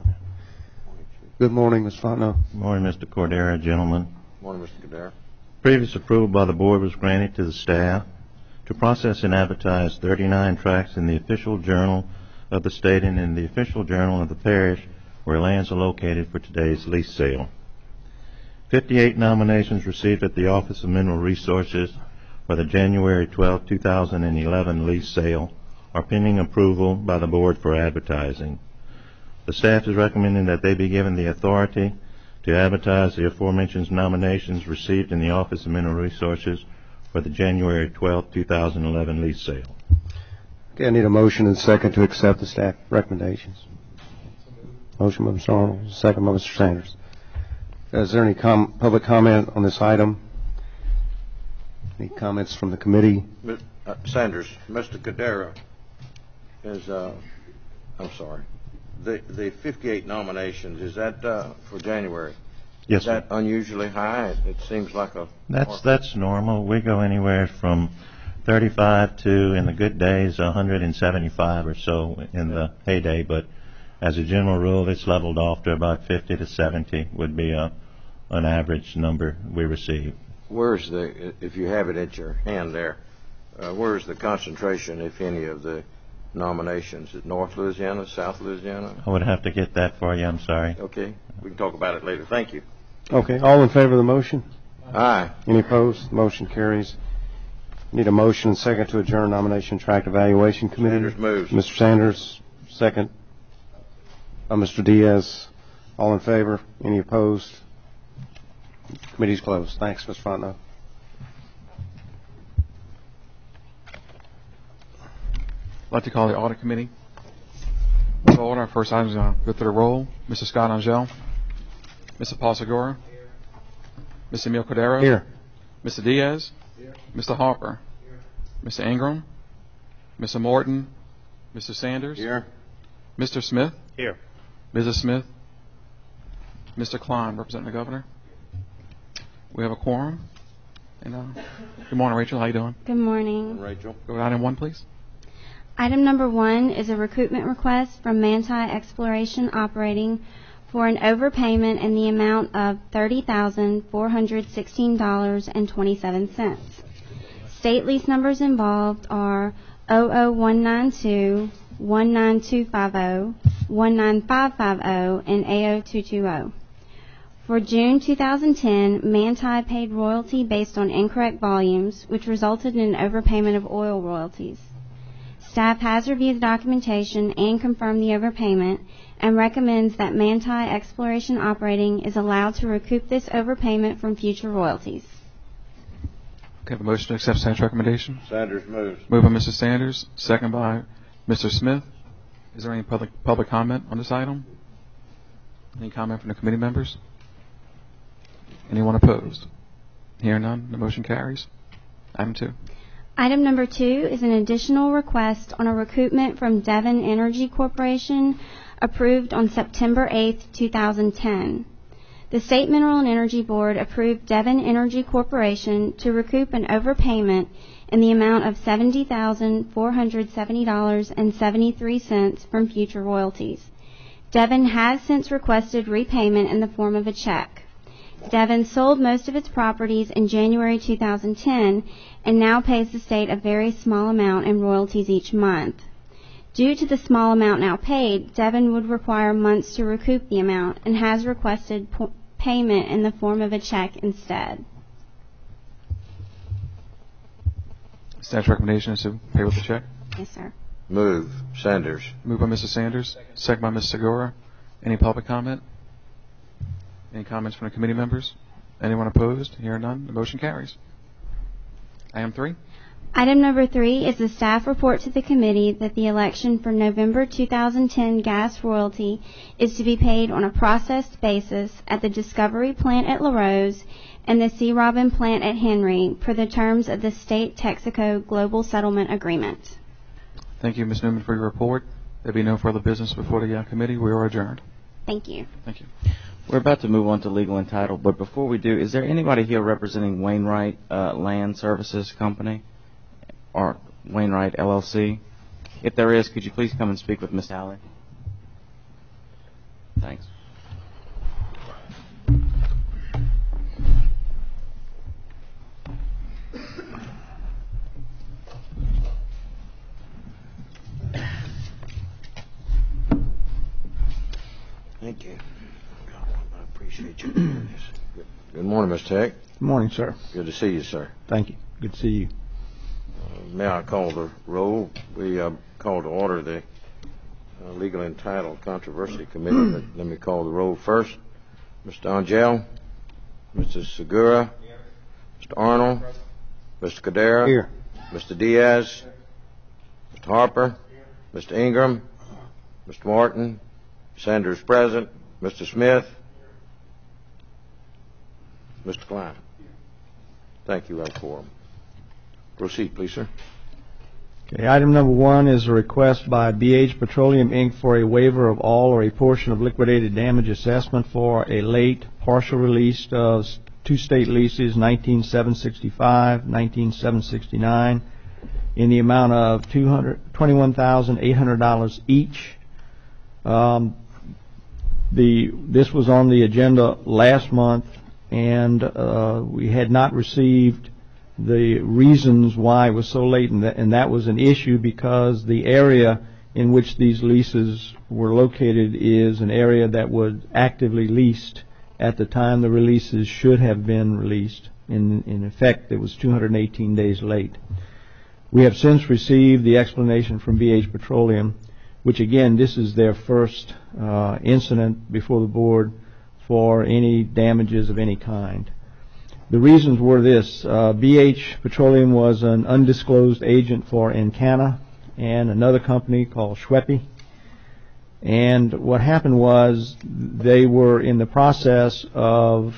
Good morning, Ms. Fontenot. Good morning, Mr. Cordera, gentlemen. Morning, Mr. Cadere. Previous approval by the board was granted to the staff to process and advertise 39 tracts in the official journal of the state and in the official journal of the parish where lands are located for today's lease sale. 58 nominations received at the Office of Mineral Resources for the January 12, 2011 lease sale are pending approval by the board for advertising. The staff is recommending that they be given the authority to advertise the aforementioned nominations received in the Office of Mineral Resources for the January 12, 2011 lease sale. Okay, I need a motion and a second to accept the staff recommendations. Motion by Mr. Arnold, second by Mr. Sanders. Is there any public comment on this item? Any comments from the committee? Sanders, Mr. Cadere is, I'm sorry, the 58 nominations, is that for January? Yes, Is that unusually high? It seems like a... That's normal. We go anywhere from 35 to, in the good days, 175 or so in the heyday, but as a general rule, it's leveled off to about 50 to 70 would be an average number we receive. Where's the, if you have it at your hand there, where's the concentration, if any, of the nominations? Is it North Louisiana, South Louisiana? I would have to get that for you. I'm sorry. Okay, we can talk about it later. Thank you. Okay, all in favor of the motion? Aye. Any opposed? Motion carries. Need a motion and second to adjourn Nomination Tract Evaluation Committee. Sanders moves. Mr. Sanders, second. Mr. Diaz, all in favor? Any opposed? Committee's closed. Thanks, Mr. Fontenot. I'd like to call the Audit Committee to order. Our first item is going to go through the roll. Mr. Scott Angel. Mr. Paul Segura. Mr. Emil Cordero. Here. Mr. Diaz. Mr. Harper. Mr. Ingram. Mr. Morton. Mr. Sanders. Here. Mr. Smith. Here. Mrs. Smith. Mr. Klein, representing the governor. We have a quorum. And good morning, Rachel. How you doing? Good morning. Rachel. Go to item 1, please. Item number 1 is a recoupment request from Manti Exploration Operating for an overpayment in the amount of $30,416.27. State lease numbers involved are 00192, 19250, 19550, and A0220. For June 2010, Manti paid royalty based on incorrect volumes, which resulted in an overpayment of oil royalties. Staff has reviewed the documentation and confirmed the overpayment and recommends that Manti Exploration Operating is allowed to recoup this overpayment from future royalties. Okay, have a motion to accept Sanders' recommendation. Sanders moves. Moved by Mr. Sanders, second by Mr. Smith. Is there any public comment on this item? Any comment from the committee members? Anyone opposed? Hearing none, the motion carries. Item 2. Item number 2 is an additional request on a recoupment from Devon Energy Corporation approved on September 8, 2010. The State Mineral and Energy Board approved Devon Energy Corporation to recoup an overpayment in the amount of $70,470.73 from future royalties. Devon has since requested repayment in the form of a check. Devon sold most of its properties in January 2010 and now pays the state a very small amount in royalties each month. Due to the small amount now paid, Devon would require months to recoup the amount and has requested payment in the form of a check instead. Staff's recommendation is to pay with the check. Yes, sir. Move. Sanders. Moved by Mr. Sanders, second by Ms. Segura. Any public comment? Any comments from the committee members? Anyone opposed? Hearing none, the motion carries. Item 3. Item number 3 is the staff report to the committee that the election for November 2010 gas royalty is to be paid on a processed basis at the Discovery plant at LaRose and the C. Robin plant at Henry per the terms of the State Texaco Global Settlement Agreement. Thank you, Ms. Newman, for your report. There be no further business before the committee. We are adjourned. Thank you. Thank you. We're about to move on to legal and title, but before we do, is there anybody here representing Wainwright Land Services Company or Wainwright LLC? If there is, could you please come and speak with Ms. Halley? Thanks. Thank you. I appreciate you doing this. Good morning, Mr. Tech. Good morning, sir. Good to see you, sir. Thank you. Good to see you. May I call the roll? We call to order the Legal and Title Controversy Committee. Let me call the roll first. Mr. Angel, Mr. Segura, Mr. Arnold, Mr. Cordero, Here. Mr. Diaz, Mr. Harper, Mr. Ingram, Mr. Martin, Sanders present, Mr. Smith, Mr. Klein. Thank you, quorum. Proceed, please, sir. Okay, item number 1 is a request by BH Petroleum, Inc. for a waiver of all or a portion of liquidated damage assessment for a late partial release of 2 state leases, 19765, 19769, in the amount of $21,800 each. This was on the agenda last month, and we had not received the reasons why it was so late, and that was an issue because the area in which these leases were located is an area that was actively leased at the time the releases should have been released. in effect, it was 218 days late. We have since received the explanation from BH Petroleum, which again, this is their first incident before the board for any damages of any kind. The reasons were this. BH Petroleum was an undisclosed agent for Encana and another company called Schweppe. And what happened was they were in the process of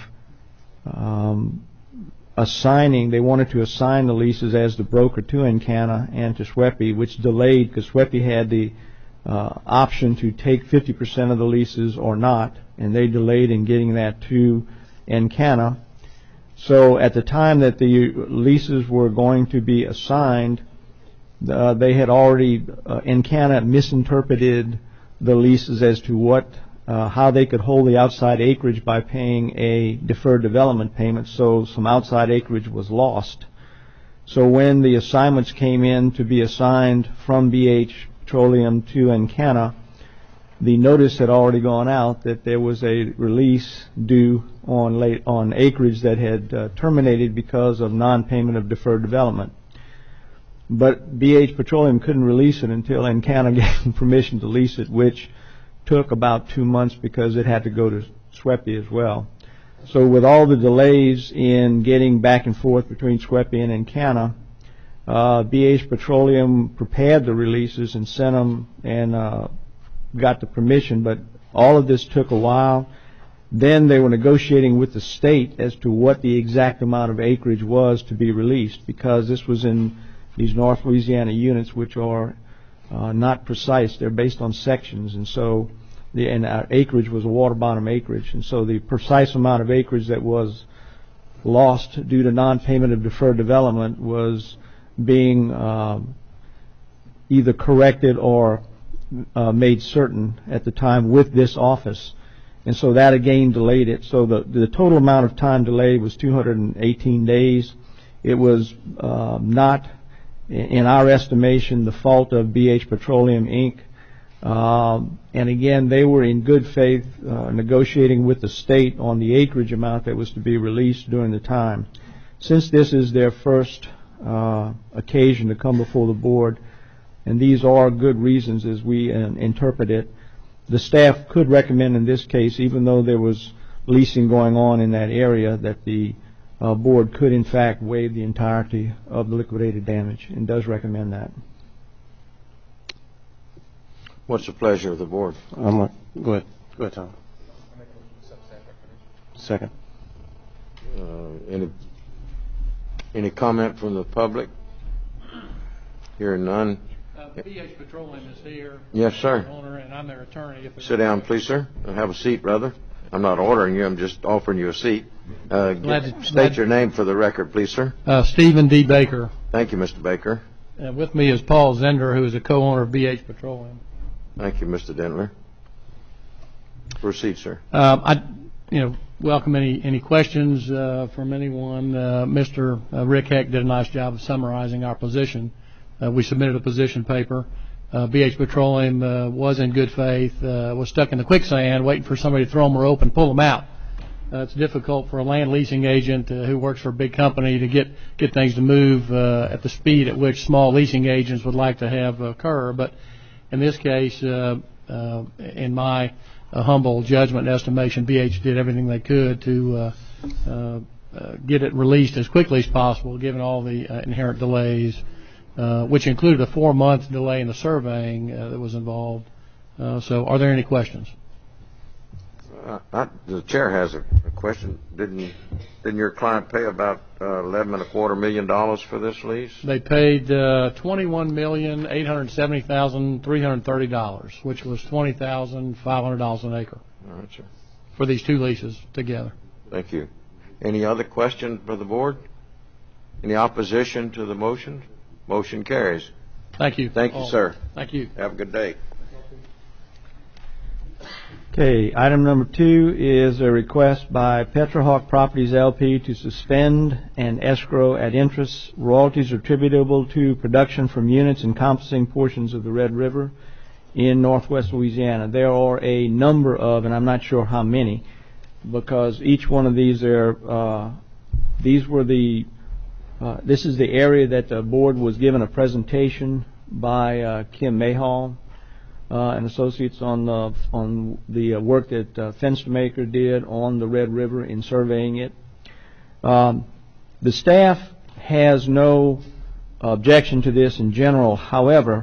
they wanted to assign the leases as the broker to Encana and to Schweppe, which delayed because Schweppe had the option to take 50% of the leases or not, and they delayed in getting that to Encana. So at the time that the leases were going to be assigned, they had already, Encana misinterpreted the leases as to how they could hold the outside acreage by paying a deferred development payment, so some outside acreage was lost. So when the assignments came in to be assigned from BH Petroleum to Encana, the notice had already gone out that there was a release due on acreage that had terminated because of non-payment of deferred development. But BH Petroleum couldn't release it until Encana gave them permission to lease it, which took about 2 months because it had to go to Schweppe as well. So with all the delays in getting back and forth between Schweppe and Encana, BH Petroleum prepared the releases and sent them and got the permission, but all of this took a while. Then they were negotiating with the state as to what the exact amount of acreage was to be released, because this was in these North Louisiana units, which are not precise. They're based on sections, and so our acreage was a water bottom acreage, and so the precise amount of acreage that was lost due to non-payment of deferred development was being either corrected or made certain at the time with this office, and so that again delayed it. So the total amount of time delayed was 218 days. It was not, in our estimation, the fault of BH Petroleum Inc. And again, they were in good faith negotiating with the state on the acreage amount that was to be released during the time. Since this is their first occasion to come before the board, and these are good reasons as we interpret it, the staff could recommend in this case, even though there was leasing going on in that area, that the board could in fact waive the entirety of the liquidated damage, and does recommend that. What's the pleasure of the board? Go ahead, Tom. Second. Any comment from the public? Hearing none. BH Petroleum is here. Yes, sir. Owner, and I'm their attorney. Sit down, please, sir. Have a seat, brother. I'm not ordering you. I'm just offering you a seat. State your name for the record, please, sir. Stephen D. Baker. Thank you, Mr. Baker. With me is Paul Zender, who is a co-owner of BH Petroleum. Thank you, Mr. Dentler. Proceed, sir. I welcome any questions from anyone. Mr. Rick Heck did a nice job of summarizing our position. We submitted a position paper. BH Petroleum was in good faith, was stuck in the quicksand waiting for somebody to throw them a rope and pull them out. It's difficult for a land leasing agent who works for a big company to get things to move at the speed at which small leasing agents would like to have occur. But in this case, in my humble judgment and estimation, BH did everything they could to get it released as quickly as possible, given all the inherent delays, which included a 4-month delay in the surveying that was involved. So are there any questions? The chair has a question. Didn't your client pay about $11.25 million for this lease? They paid $21,870,330, which was $20,500 an acre. All right, sir. For these two leases together. Thank you. Any other questions for the board? Any opposition to the motion? Motion carries. Thank you. Thank you, sir. Thank you. Have a good day. Okay, item number 2 is a request by Petrohawk Properties LP to suspend and escrow at interest royalties attributable to production from units encompassing portions of the Red River in northwest Louisiana. There are a number of, and I'm not sure how many, because each one of these are These were this is the area that the board was given a presentation by Kim Mayhall and Associates on the work that Fenstermaker did on the Red River in surveying it. The staff has no objection to this in general. However,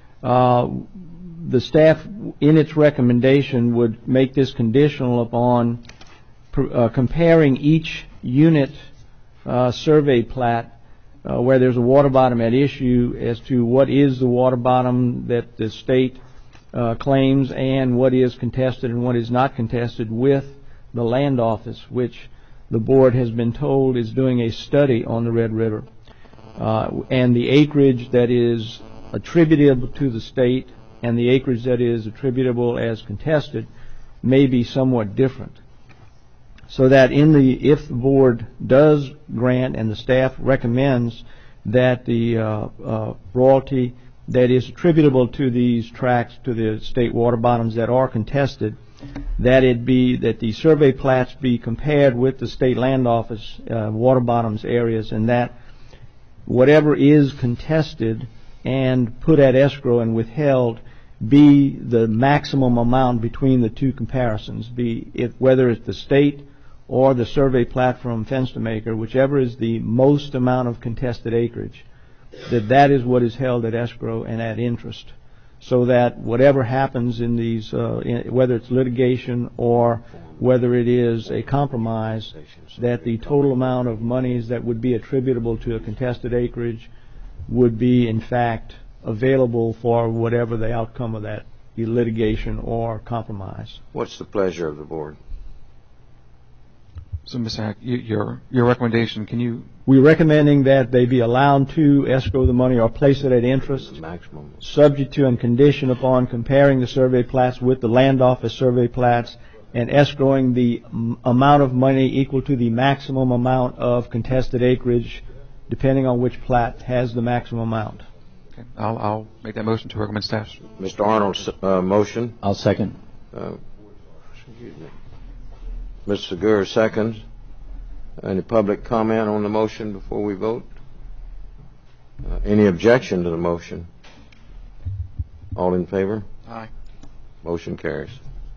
the staff, in its recommendation, would make this conditional upon comparing each unit survey plat where there's a water bottom at issue as to what is the water bottom that the state claims and what is contested and what is not contested with the land office, which the board has been told is doing a study on the Red River. And the acreage that is attributable to the state and the acreage that is attributable as contested may be somewhat different. So that if the board does grant and the staff recommends that the royalty that is attributable to these tracts to the state water bottoms that are contested, that the survey plats be compared with the state land office water bottoms areas, and that whatever is contested and put at escrow and withheld be the maximum amount between the two comparisons, whether it's the state or the survey plat from Fenstermaker, whichever is the most amount of contested acreage, that is what is held at escrow and at interest, so that whatever happens in these, whether it's litigation or whether it is a compromise, that the total amount of monies that would be attributable to a contested acreage would be, in fact, available for whatever the outcome of that litigation or compromise. What's the pleasure of the board? So, Mr. Hack, your recommendation, can you... We're recommending that they be allowed to escrow the money or place it at interest, Maximum. subject to and condition upon comparing the survey plats with the land office survey plats and escrowing the amount of money equal to the maximum amount of contested acreage, depending on which plat has the maximum amount. Okay, I'll make that motion to recommend staff. Mr. Arnold's motion. I'll second. Mr. Segura seconds. Any public comment on the motion before we vote? Any objection to the motion? All in favor? Aye. Motion carries.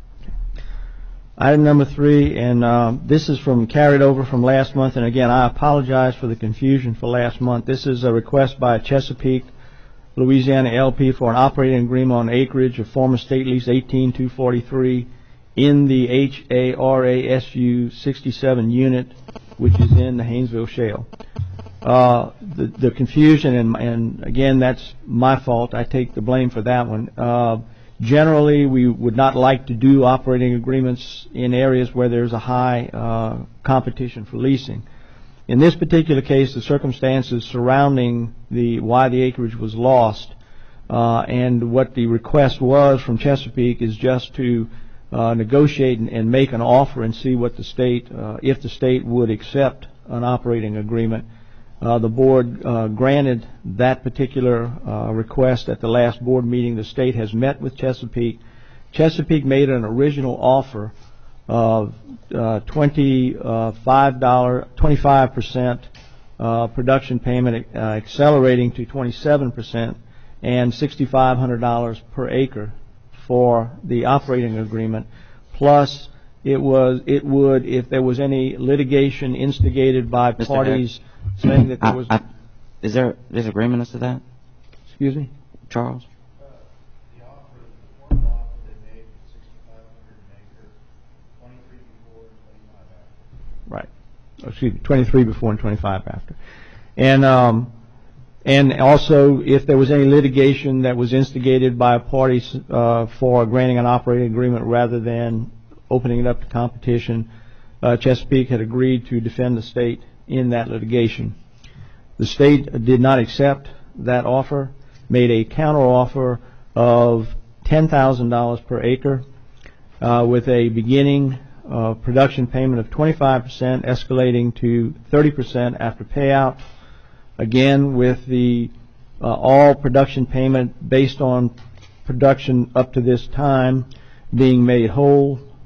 Item number 3, and this is carried over from last month, and again, I apologize for the confusion for last month. This is a request by Chesapeake, Louisiana LP for an operating agreement on acreage of former State Lease 18243 in the HARASU 67 unit, which is in the Haynesville Shale. The confusion, and again, that's my fault. I take the blame for that one. Generally, we would not like to do operating agreements in areas where there's a high competition for leasing. In this particular case, the circumstances surrounding why the acreage was lost and what the request was from Chesapeake is just to negotiate and make an offer and see what the state, if the state would accept an operating agreement. The board granted that particular request at the last board meeting. The state has met with Chesapeake. Chesapeake made an original offer of 25% production payment accelerating to 27% and $6,500 per acre for the operating agreement, plus it would, if there was any litigation instigated by parties saying that there was... Is there disagreement as to that? Excuse me? Charles? The offer, the formal offer they made was $6,500 an acre, 23 before and 25 after. Right. Excuse me, 23 before and 25 after. And also, if there was any litigation that was instigated by parties for granting an operating agreement rather than opening it up to competition, Chesapeake had agreed to defend the state in that litigation. The state did not accept that offer, made a counteroffer of $10,000 per acre with a beginning production payment of 25%, escalating to 30% after payout. Again, with the all production payment based on production up to this time being made whole.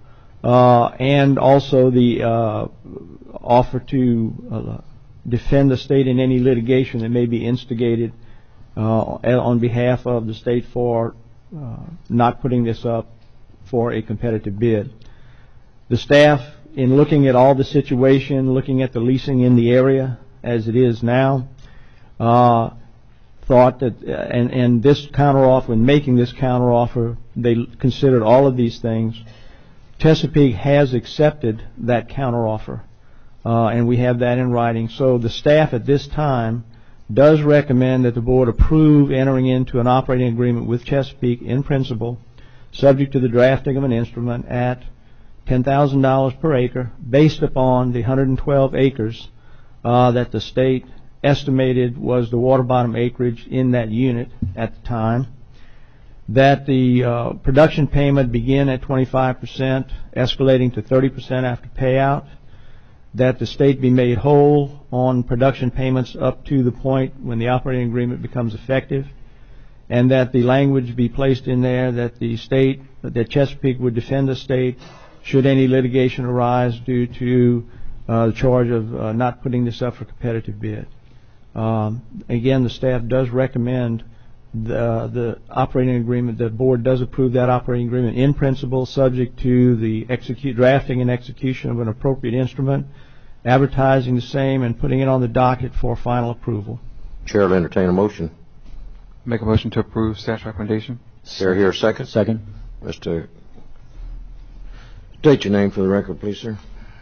and also the offer to defend the state in any litigation that may be instigated on behalf of the state for not putting this up for a competitive bid. The staff, in looking at all the situation, looking at the leasing in the area as it is now, thought that, and this counteroffer, when making this counteroffer, they considered all of these things. Chesapeake has accepted that counteroffer, and we have that in writing. So the staff at this time does recommend that the board approve entering into an operating agreement with Chesapeake in principle, subject to the drafting of an instrument at $10,000 per acre, based upon the 112 acres that the state estimated was the water bottom acreage in that unit at the time. That the production payment begin at 25%, escalating to 30% after payout. That the state be made whole on production payments up to the point when the operating agreement becomes effective. And that the language be placed in there that the state, that Chesapeake would defend the state should any litigation arise due to the charge of not putting this up for competitive bid. Again, the staff does recommend the operating agreement. The board does approve that operating agreement in principle, subject to the drafting and execution of an appropriate instrument, advertising the same, and putting it on the docket for final approval. Chair will entertain a motion. Make a motion to approve staff's recommendation. Chair here, second. Second. Mr. State your name for the record, please, sir.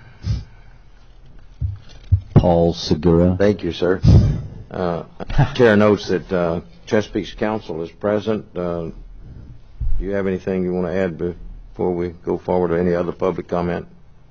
Paul Segura. Thank you, sir. Chair notes that Chesapeake's counsel is present. Do you have anything you want to add before we go forward to any other public comment?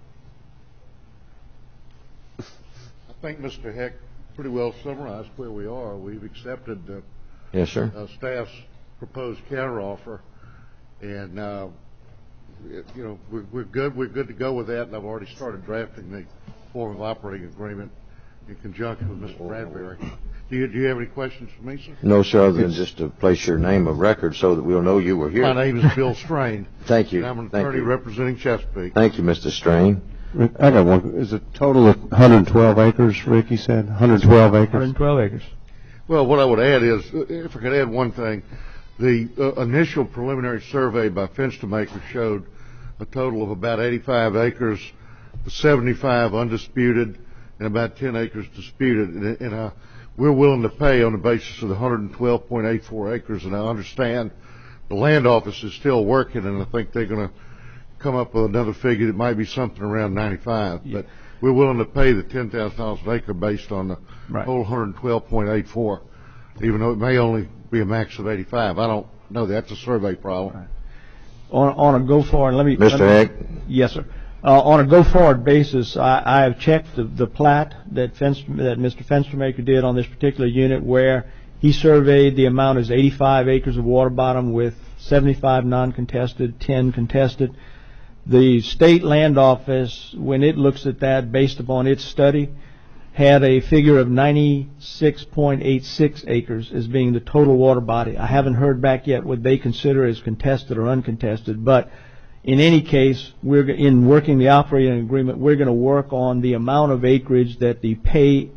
I think Mr. Heck pretty well summarized where we are. We've accepted yes, sir. Staff's proposed counteroffer, and you know, we're good. We're good to go with that, and I've already started drafting the form of operating agreement in conjunction with Mr. Bradbury. Do you have any questions for me, sir? No, sir, other than just to place your name of record so that we'll know you were here. My name is Bill Strain. Thank you. And I'm an attorney representing Chesapeake. Thank you, Mr. Strain. I got one. Is it total of 112 acres, Rick, you said? 112 acres? 112 acres. Well, what I would add is, if I could add one thing, the initial preliminary survey by Fenstermaker showed a total of about 85 acres, 75 undisputed, and about 10 acres disputed. And we're willing to pay on the basis of the 112.84 acres, and I understand the land office is still working, and I think they're going to come up with another figure that might be something around 95. Yeah. But we're willing to pay the $10,000 an acre based on the whole 112.84, even though it may only be a max of 85. I don't know. That's a survey problem. Right. On a go-forward, Mr. Heck? Yes, sir. On a go-forward basis, I have checked the plat that Mr. Fenstermaker did on this particular unit, where he surveyed the amount as 85 acres of water bottom with 75 non-contested, 10 contested. The state land office, when it looks at that based upon its study, had a figure of 96.86 acres as being the total water body. I haven't heard back yet what they consider as contested or uncontested, but in any case, in working the operating agreement, we're going to work on the amount of acreage that the payment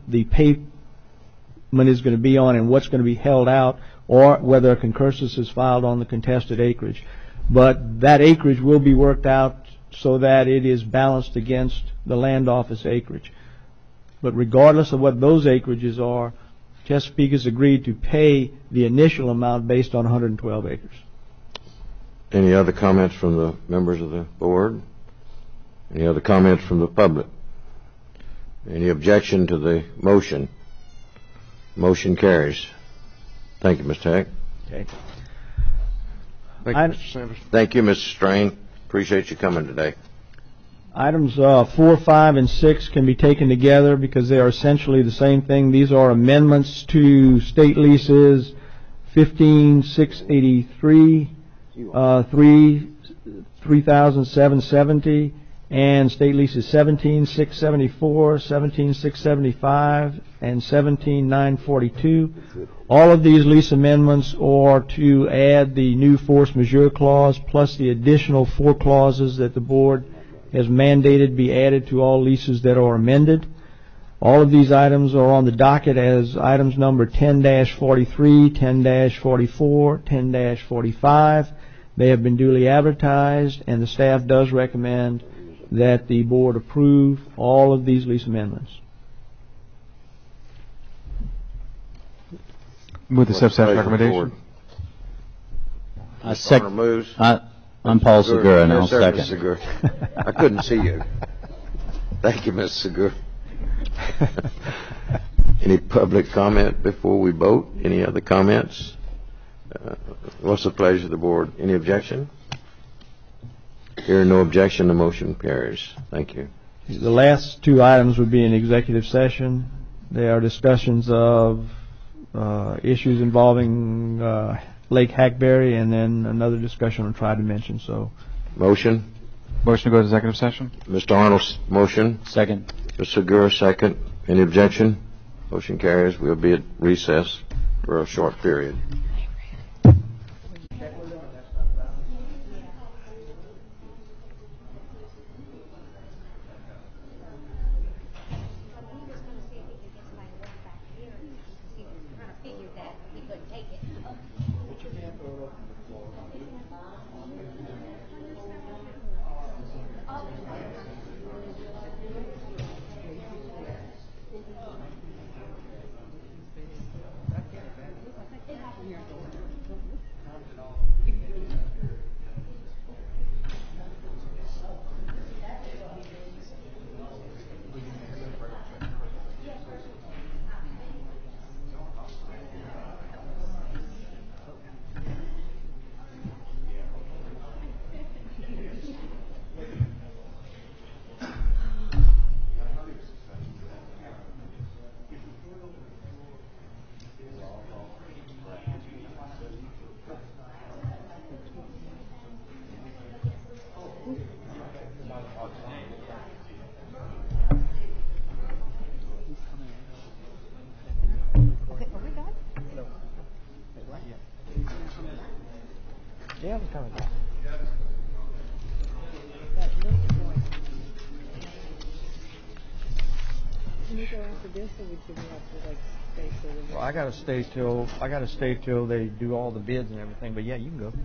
is going to be on and what's going to be held out, or whether a concursus is filed on the contested acreage. But that acreage will be worked out so that it is balanced against the land office acreage. But regardless of what those acreages are, Chesapeake has agreed to pay the initial amount based on 112 acres. Any other comments from the members of the board? Any other comments from the public? Any objection to the motion? Motion carries. Thank you, Mr. Heck. Okay. Thank you, Mr. Sanders. Thank you, Mr. Strain. Appreciate you coming today. Items 4, 5, and 6 can be taken together because they are essentially the same thing. These are amendments to state leases 15,683, 3,770, and state leases 17,674, 17,675, and 17,942. All of these lease amendments are to add the new force majeure clause plus the additional 4 clauses that the board as mandated be added to all leases that are amended. All of these items are on the docket as items number 10-43, 10-44, 10-45. They have been duly advertised, and the staff does recommend that the board approve all of these lease amendments. Move the substaff recommendation. I'm Paul Segura, and I'll Yes, sir, second. Mr. Segura. I couldn't see you. Thank you, Mr. Segura. Any public comment before we vote? Any other comments? What's the pleasure of the board? Any objection? Hearing no objection, the motion carries. Thank you. The last two items would be in executive session. They are discussions of issues involving Lake Hackberry, and then another discussion on Tri-Dimension. So, Motion? Motion to go to executive session. Mr. Arnold's motion. Second. Mr. Segura, second. Any objection? Motion carries. We'll be at recess for a short period. well, I gotta stay till they do all the bids and everything. But yeah, you can go.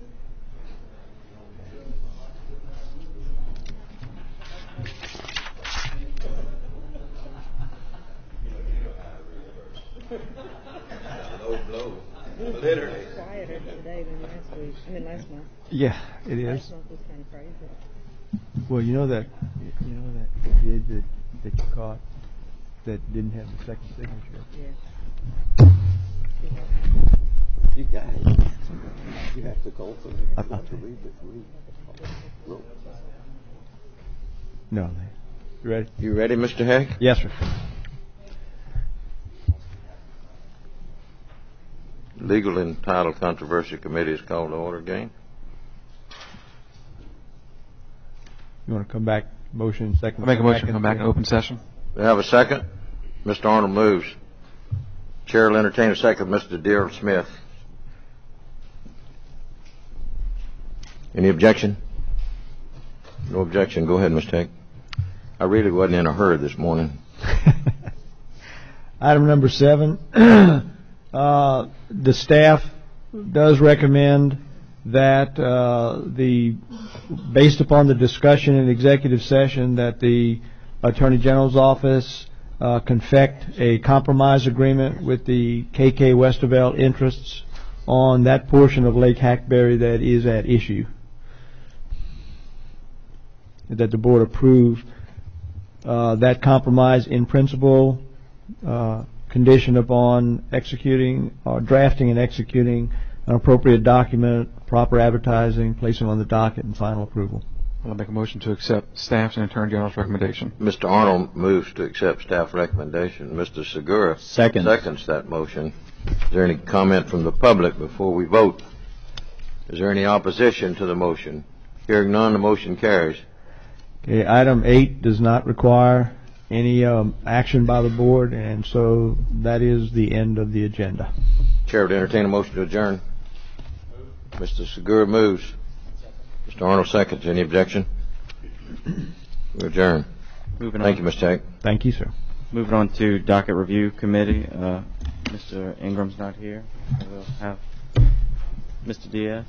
Literally. Quieter today than last week. I mean, last month. Yeah, it is. Last month was kind of crazy. Well, you know that bid that you caught that didn't have the second signature. Yeah. You got it. You have to go for it. Not to read the three. No. You ready? You ready, Mr. Heck? Yes, sir. Legal and Title Controversy Committee is called to order again. You want to come back? Motion second. I'll make a motion to come back in open session. We have a second. Mr. Arnold moves. Chair will entertain a second. Mr. Darrell Smith. Any objection? No objection. Go ahead, Mr. Heck. I really wasn't in a hurry this morning. Item number 7. The staff does recommend that based upon the discussion in executive session, that the Attorney General's office confect a compromise agreement with the KK Westervelt interests on that portion of Lake Hackberry that is at issue. That the board approve that compromise in principle, conditioned upon executing or drafting and executing an appropriate document, proper advertising, placing on the docket, and final approval. I'll make a motion to accept staff's and Attorney General's recommendation. Mr. Arnold moves to accept staff recommendation. Mr. Segura seconds that motion. Is there any comment from the public before we vote? Is there any opposition to the motion? Hearing none, the motion carries. Okay, item 8 does not require any action by the board, and so that is the end of the agenda. Chair would entertain a motion to adjourn. Mr. Segura moves. Mr. Arnold seconds. Any objection? We adjourn. Moving Thank on. you, Mr. Tate. Thank you, sir. Moving on to docket review committee. Mr. Ingram's not here. We'll have Mr. Diaz.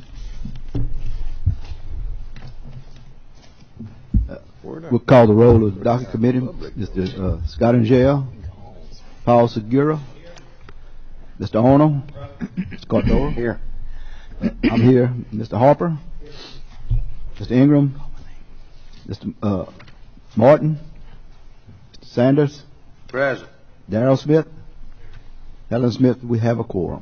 We'll call the roll of the docket committee. Mr. Scott Angel, Paul Segura, Mr. Arnold, Mr. Cordova. Here. I'm here. Mr. Harper, Mr. Ingram, Mr. Martin, Mr. Sanders, Present. Darrell Smith, Helen Smith. We have a quorum.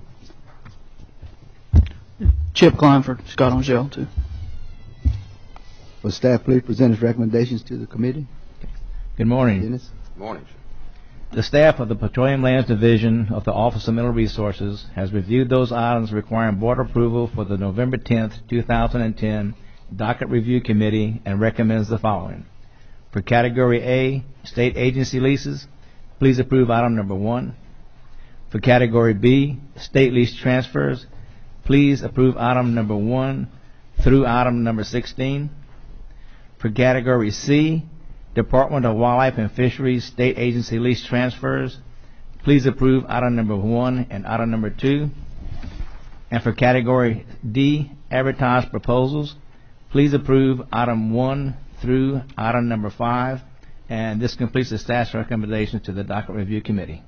Chip Kleinford, Scott Angel, too. Will staff please present its recommendations to the committee? Good morning. Dennis? Morning, sir. The staff of the Petroleum Lands Division of the Office of Mineral Resources has reviewed those items requiring board approval for the November 10th, 2010 Docket Review Committee and recommends the following. For Category A, state agency leases, please approve item number 1. For Category B, state lease transfers, please approve item number 1 through item number 16. For Category C, Department of Wildlife and Fisheries State Agency Lease Transfers, please approve item number 1 and item number 2. And for Category D, Advertised Proposals, please approve item 1 through item number 5. And this completes the staff's recommendations to the Docket Review Committee.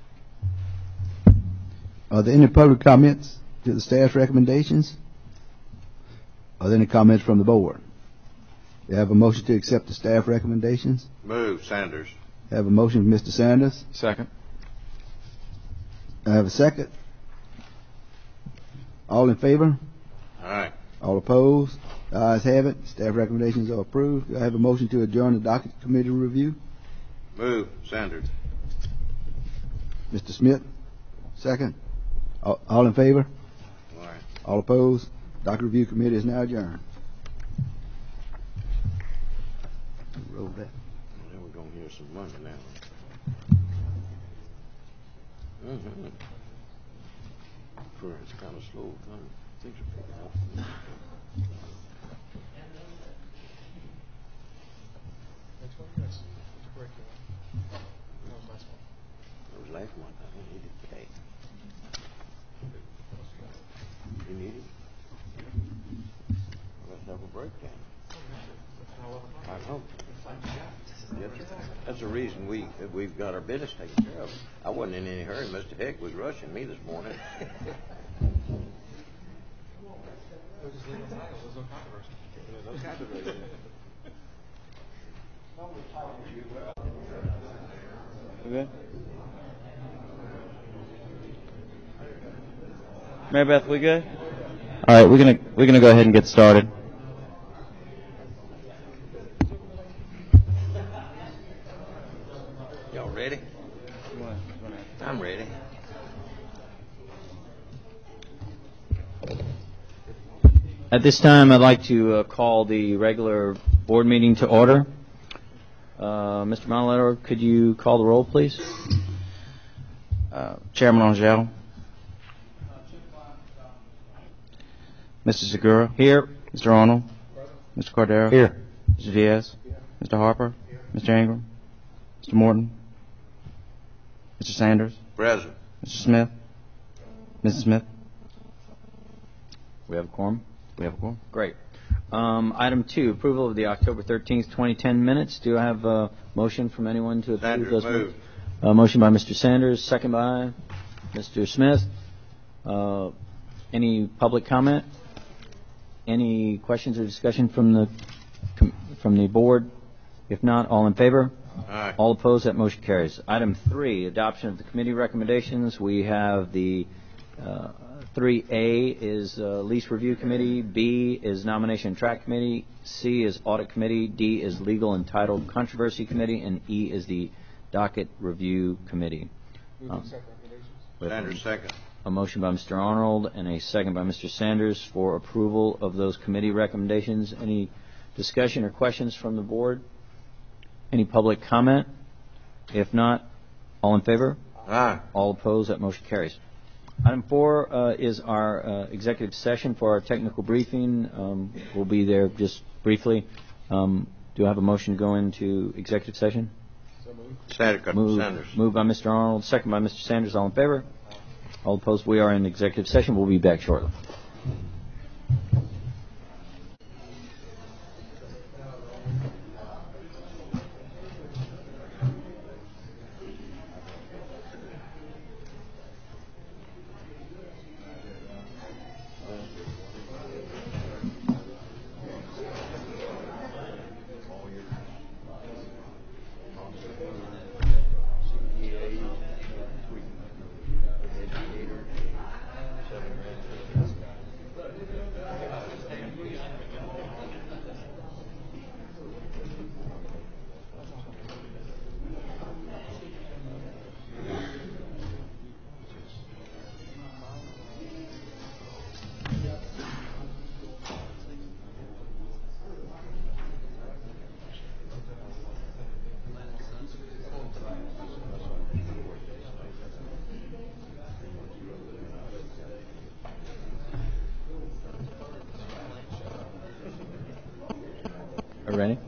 Are there any public comments to the staff's recommendations? Are there any comments from the board? We have a motion to accept the staff recommendations. Move, Sanders. I have a motion from Mr. Sanders. Second. I have a second. All in favor? Aye. All opposed? The ayes have it. Staff recommendations are approved. Do I have a motion to adjourn the docket committee review? Move, Sanders. Mr. Smith, second. All in favor? Aye. All opposed? Docket review committee is now adjourned. Roll that. Then we're going to hear some money now. It's kind of slow. Things are picking up. That was last month. I didn't need it today. You need it? Let's have a breakdown. I know. That's the reason we've got our business taken care of. I wasn't in any hurry. Mr. Heck was rushing me this morning. Okay. Mary Beth, we good? All right, we're gonna go ahead and get started. Y'all ready? I'm ready. At this time, I'd like to call the regular board meeting to order. Mr. Molitor, could you call the roll, please? Chairman Angel. Mr. Segura. Here. Mr. Arnold. Mr. Cordero. Here. Mr. Diaz. Mr. Harper. Mr. Ingram. Mr. Morton. Mr. Sanders. Present. Mr. Smith. Mrs. Smith. We have a quorum. We have a quorum. Great. Item 2, approval of the October 13th, 2010 minutes. Do I have a motion from anyone to approve Sanders, those move. minutes? Motion by Mr. Sanders, second by Mr. Smith. Any public comment? Any questions or discussion from the board? If not, all in favor? Aye. All opposed, that motion carries. Item 3, adoption of the committee recommendations. We have the 3A is lease review committee, B is nomination and track committee, C is audit committee, D is legal and title controversy committee, and E is the docket review committee. Sanders, second. A motion by Mr. Arnold and a second by Mr. Sanders for approval of those committee recommendations. Any discussion or questions from the board? Any public comment? If not, all in favor? Aye. All opposed, that motion carries. Item 4 is our executive session for our technical briefing. We'll be there just briefly. Do I have a motion to go into executive session? Sanders. Moved by Mr. Arnold, second by Mr. Sanders. All in favor? All opposed? We are in executive session. We'll be back shortly. Ready?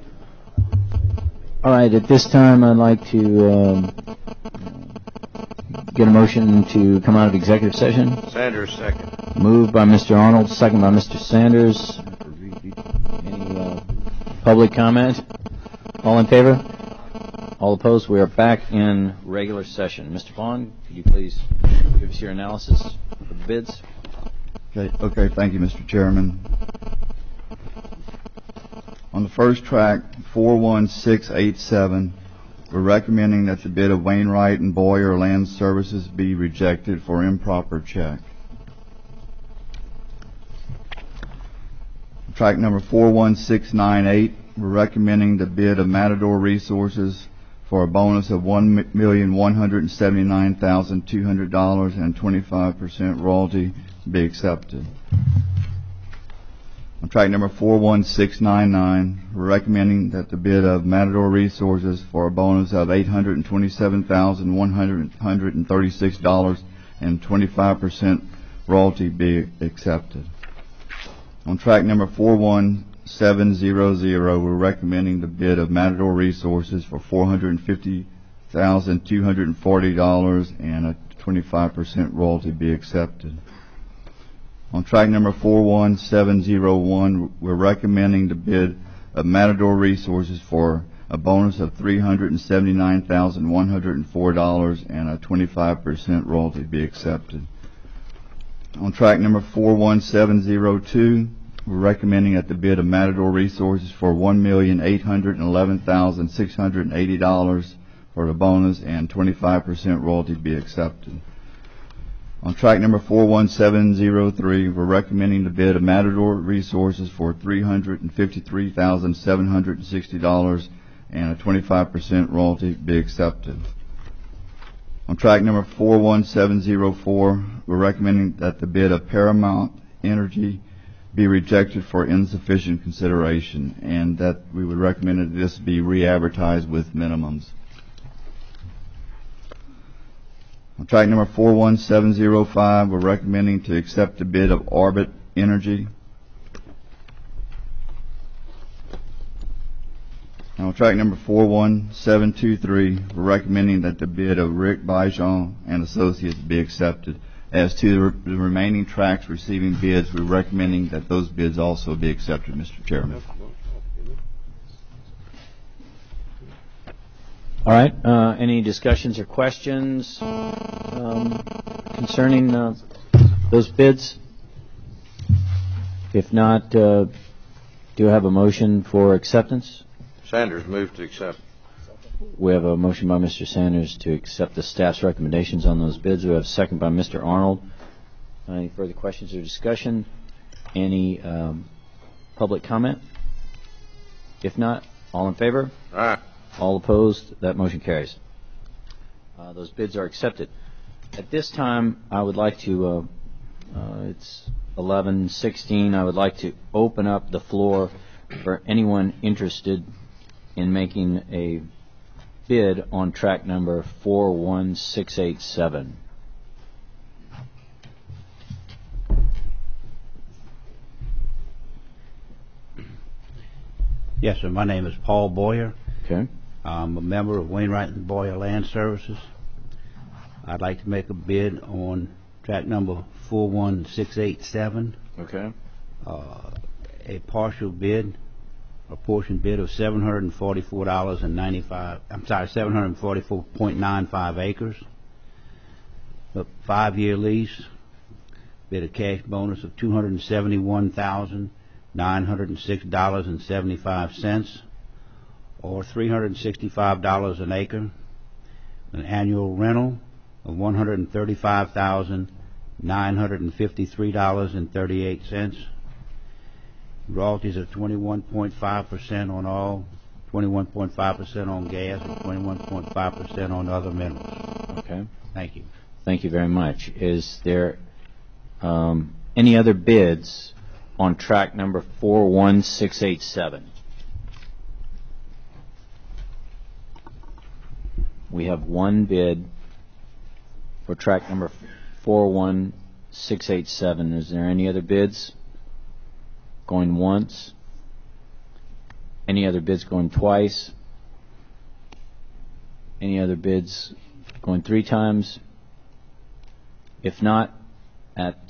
All right, at this time I'd like to get a motion to come out of executive session. Sanders, second. Moved by Mr. Arnold, second by Mr. Sanders. Any public comment? All in favor? All opposed? We are back in regular session. Mr. Vaughn, could you please give us your analysis of the bids? Okay, thank you, Mr. Chairman. On the first track, 41687, we're recommending that the bid of Wainwright and Boyer Land Services be rejected for improper check. Track number 41698, we're recommending the bid of Matador Resources for a bonus of $1,179,200 and 25% royalty be accepted. On track number 41699, we're recommending that the bid of Matador Resources for a bonus of $827,136 and 25% royalty be accepted. On track number 41700, we're recommending the bid of Matador Resources for $450,240 and a 25% royalty be accepted. On track number 41701, we're recommending the bid of Matador Resources for a bonus of $379,104 and a 25% royalty be accepted. On track number 41702, we're recommending that the bid of Matador Resources for $1,811,680 for the bonus and 25% royalty be accepted. On track number 41703, we're recommending the bid of Matador Resources for $353,760 and a 25% royalty be accepted. On track number 41704, we're recommending that the bid of Paramount Energy be rejected for insufficient consideration, and that we would recommend that this be re-advertised with minimums. On track number 41705, we're recommending to accept the bid of Orbit Energy. And on track number 41723, we're recommending that the bid of Rick Bijon and Associates be accepted. As to the remaining tracks receiving bids, we're recommending that those bids also be accepted, Mr. Chairman. All right. Any discussions or questions concerning those bids? If not, do you have a motion for acceptance? Sanders moved to accept. We have a motion by Mr. Sanders to accept the staff's recommendations on those bids. We have a second by Mr. Arnold. Any further questions or discussion? Any public comment? If not, all in favor? Aye. All opposed? That motion carries. Those bids are accepted. At this time, I would like to, it's 11:16, I would like to open up the floor for anyone interested in making a bid on track number 41687. Yes, sir. My name is Paul Boyer. Okay. I'm a member of Wainwright and Boyer Land Services. I'd like to make a bid on tract number 41687. Okay. A partial bid, a portion bid of $744.95 acres. A 5-year lease, bid a cash bonus of $271,906.75, or $365 an acre. An annual rental of $135,953.38. Royalties of 21.5% on all, 21.5% on gas, and 21.5% on other minerals. Okay. Thank you. Thank you very much. Is there any other bids on tract number 41687? We have one bid for tract number 41687. Is there any other bids going once? Any other bids going twice? Any other bids going 3 times? If not, at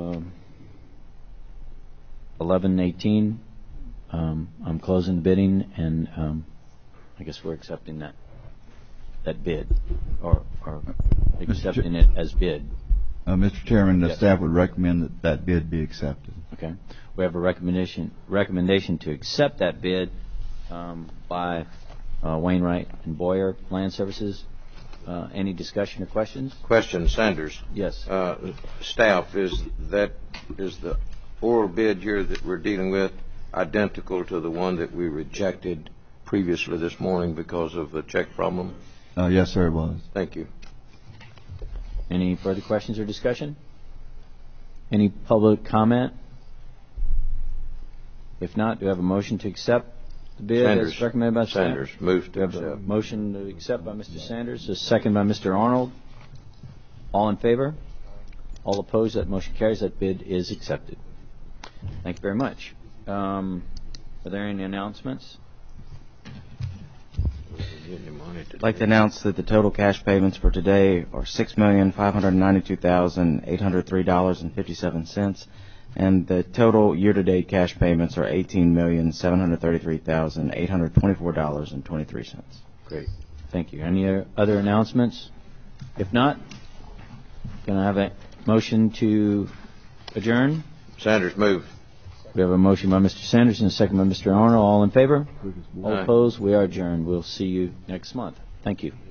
11:18, I'm closing bidding, and I guess we're accepting that bid, or accepting it as bid. Mr. Chairman, the Yes. staff would recommend that bid be accepted. Okay. We have a recommendation to accept that bid by Wainwright and Boyer Land Services. Any discussion or questions? Question, Sanders. Yes. Staff, is the oral bid here that we're dealing with identical to the one that we rejected previously this morning because of the check problem? Yes, sir, it was. Thank you. Any further questions or discussion? Any public comment? If not, do we have a motion to accept the bid Sanders. as recommended by staff? Sanders, move to We have a accept. motion to accept by Mr. Sanders, a second by Mr. Arnold. All in favor? All opposed? That motion carries. That bid is accepted. Thank you very much. Are there any announcements? I'd like to announce that the total cash payments for today are $6,592,803.57, and the total year-to-date cash payments are $18,733,824.23. Great. Thank you. Any other announcements? If not, can I have a motion to adjourn? Sanders, move. We have a motion by Mr. Sanders and a second by Mr. Arnold. All in favor? All Aye. opposed? We are adjourned. We'll see you next month. Thank you.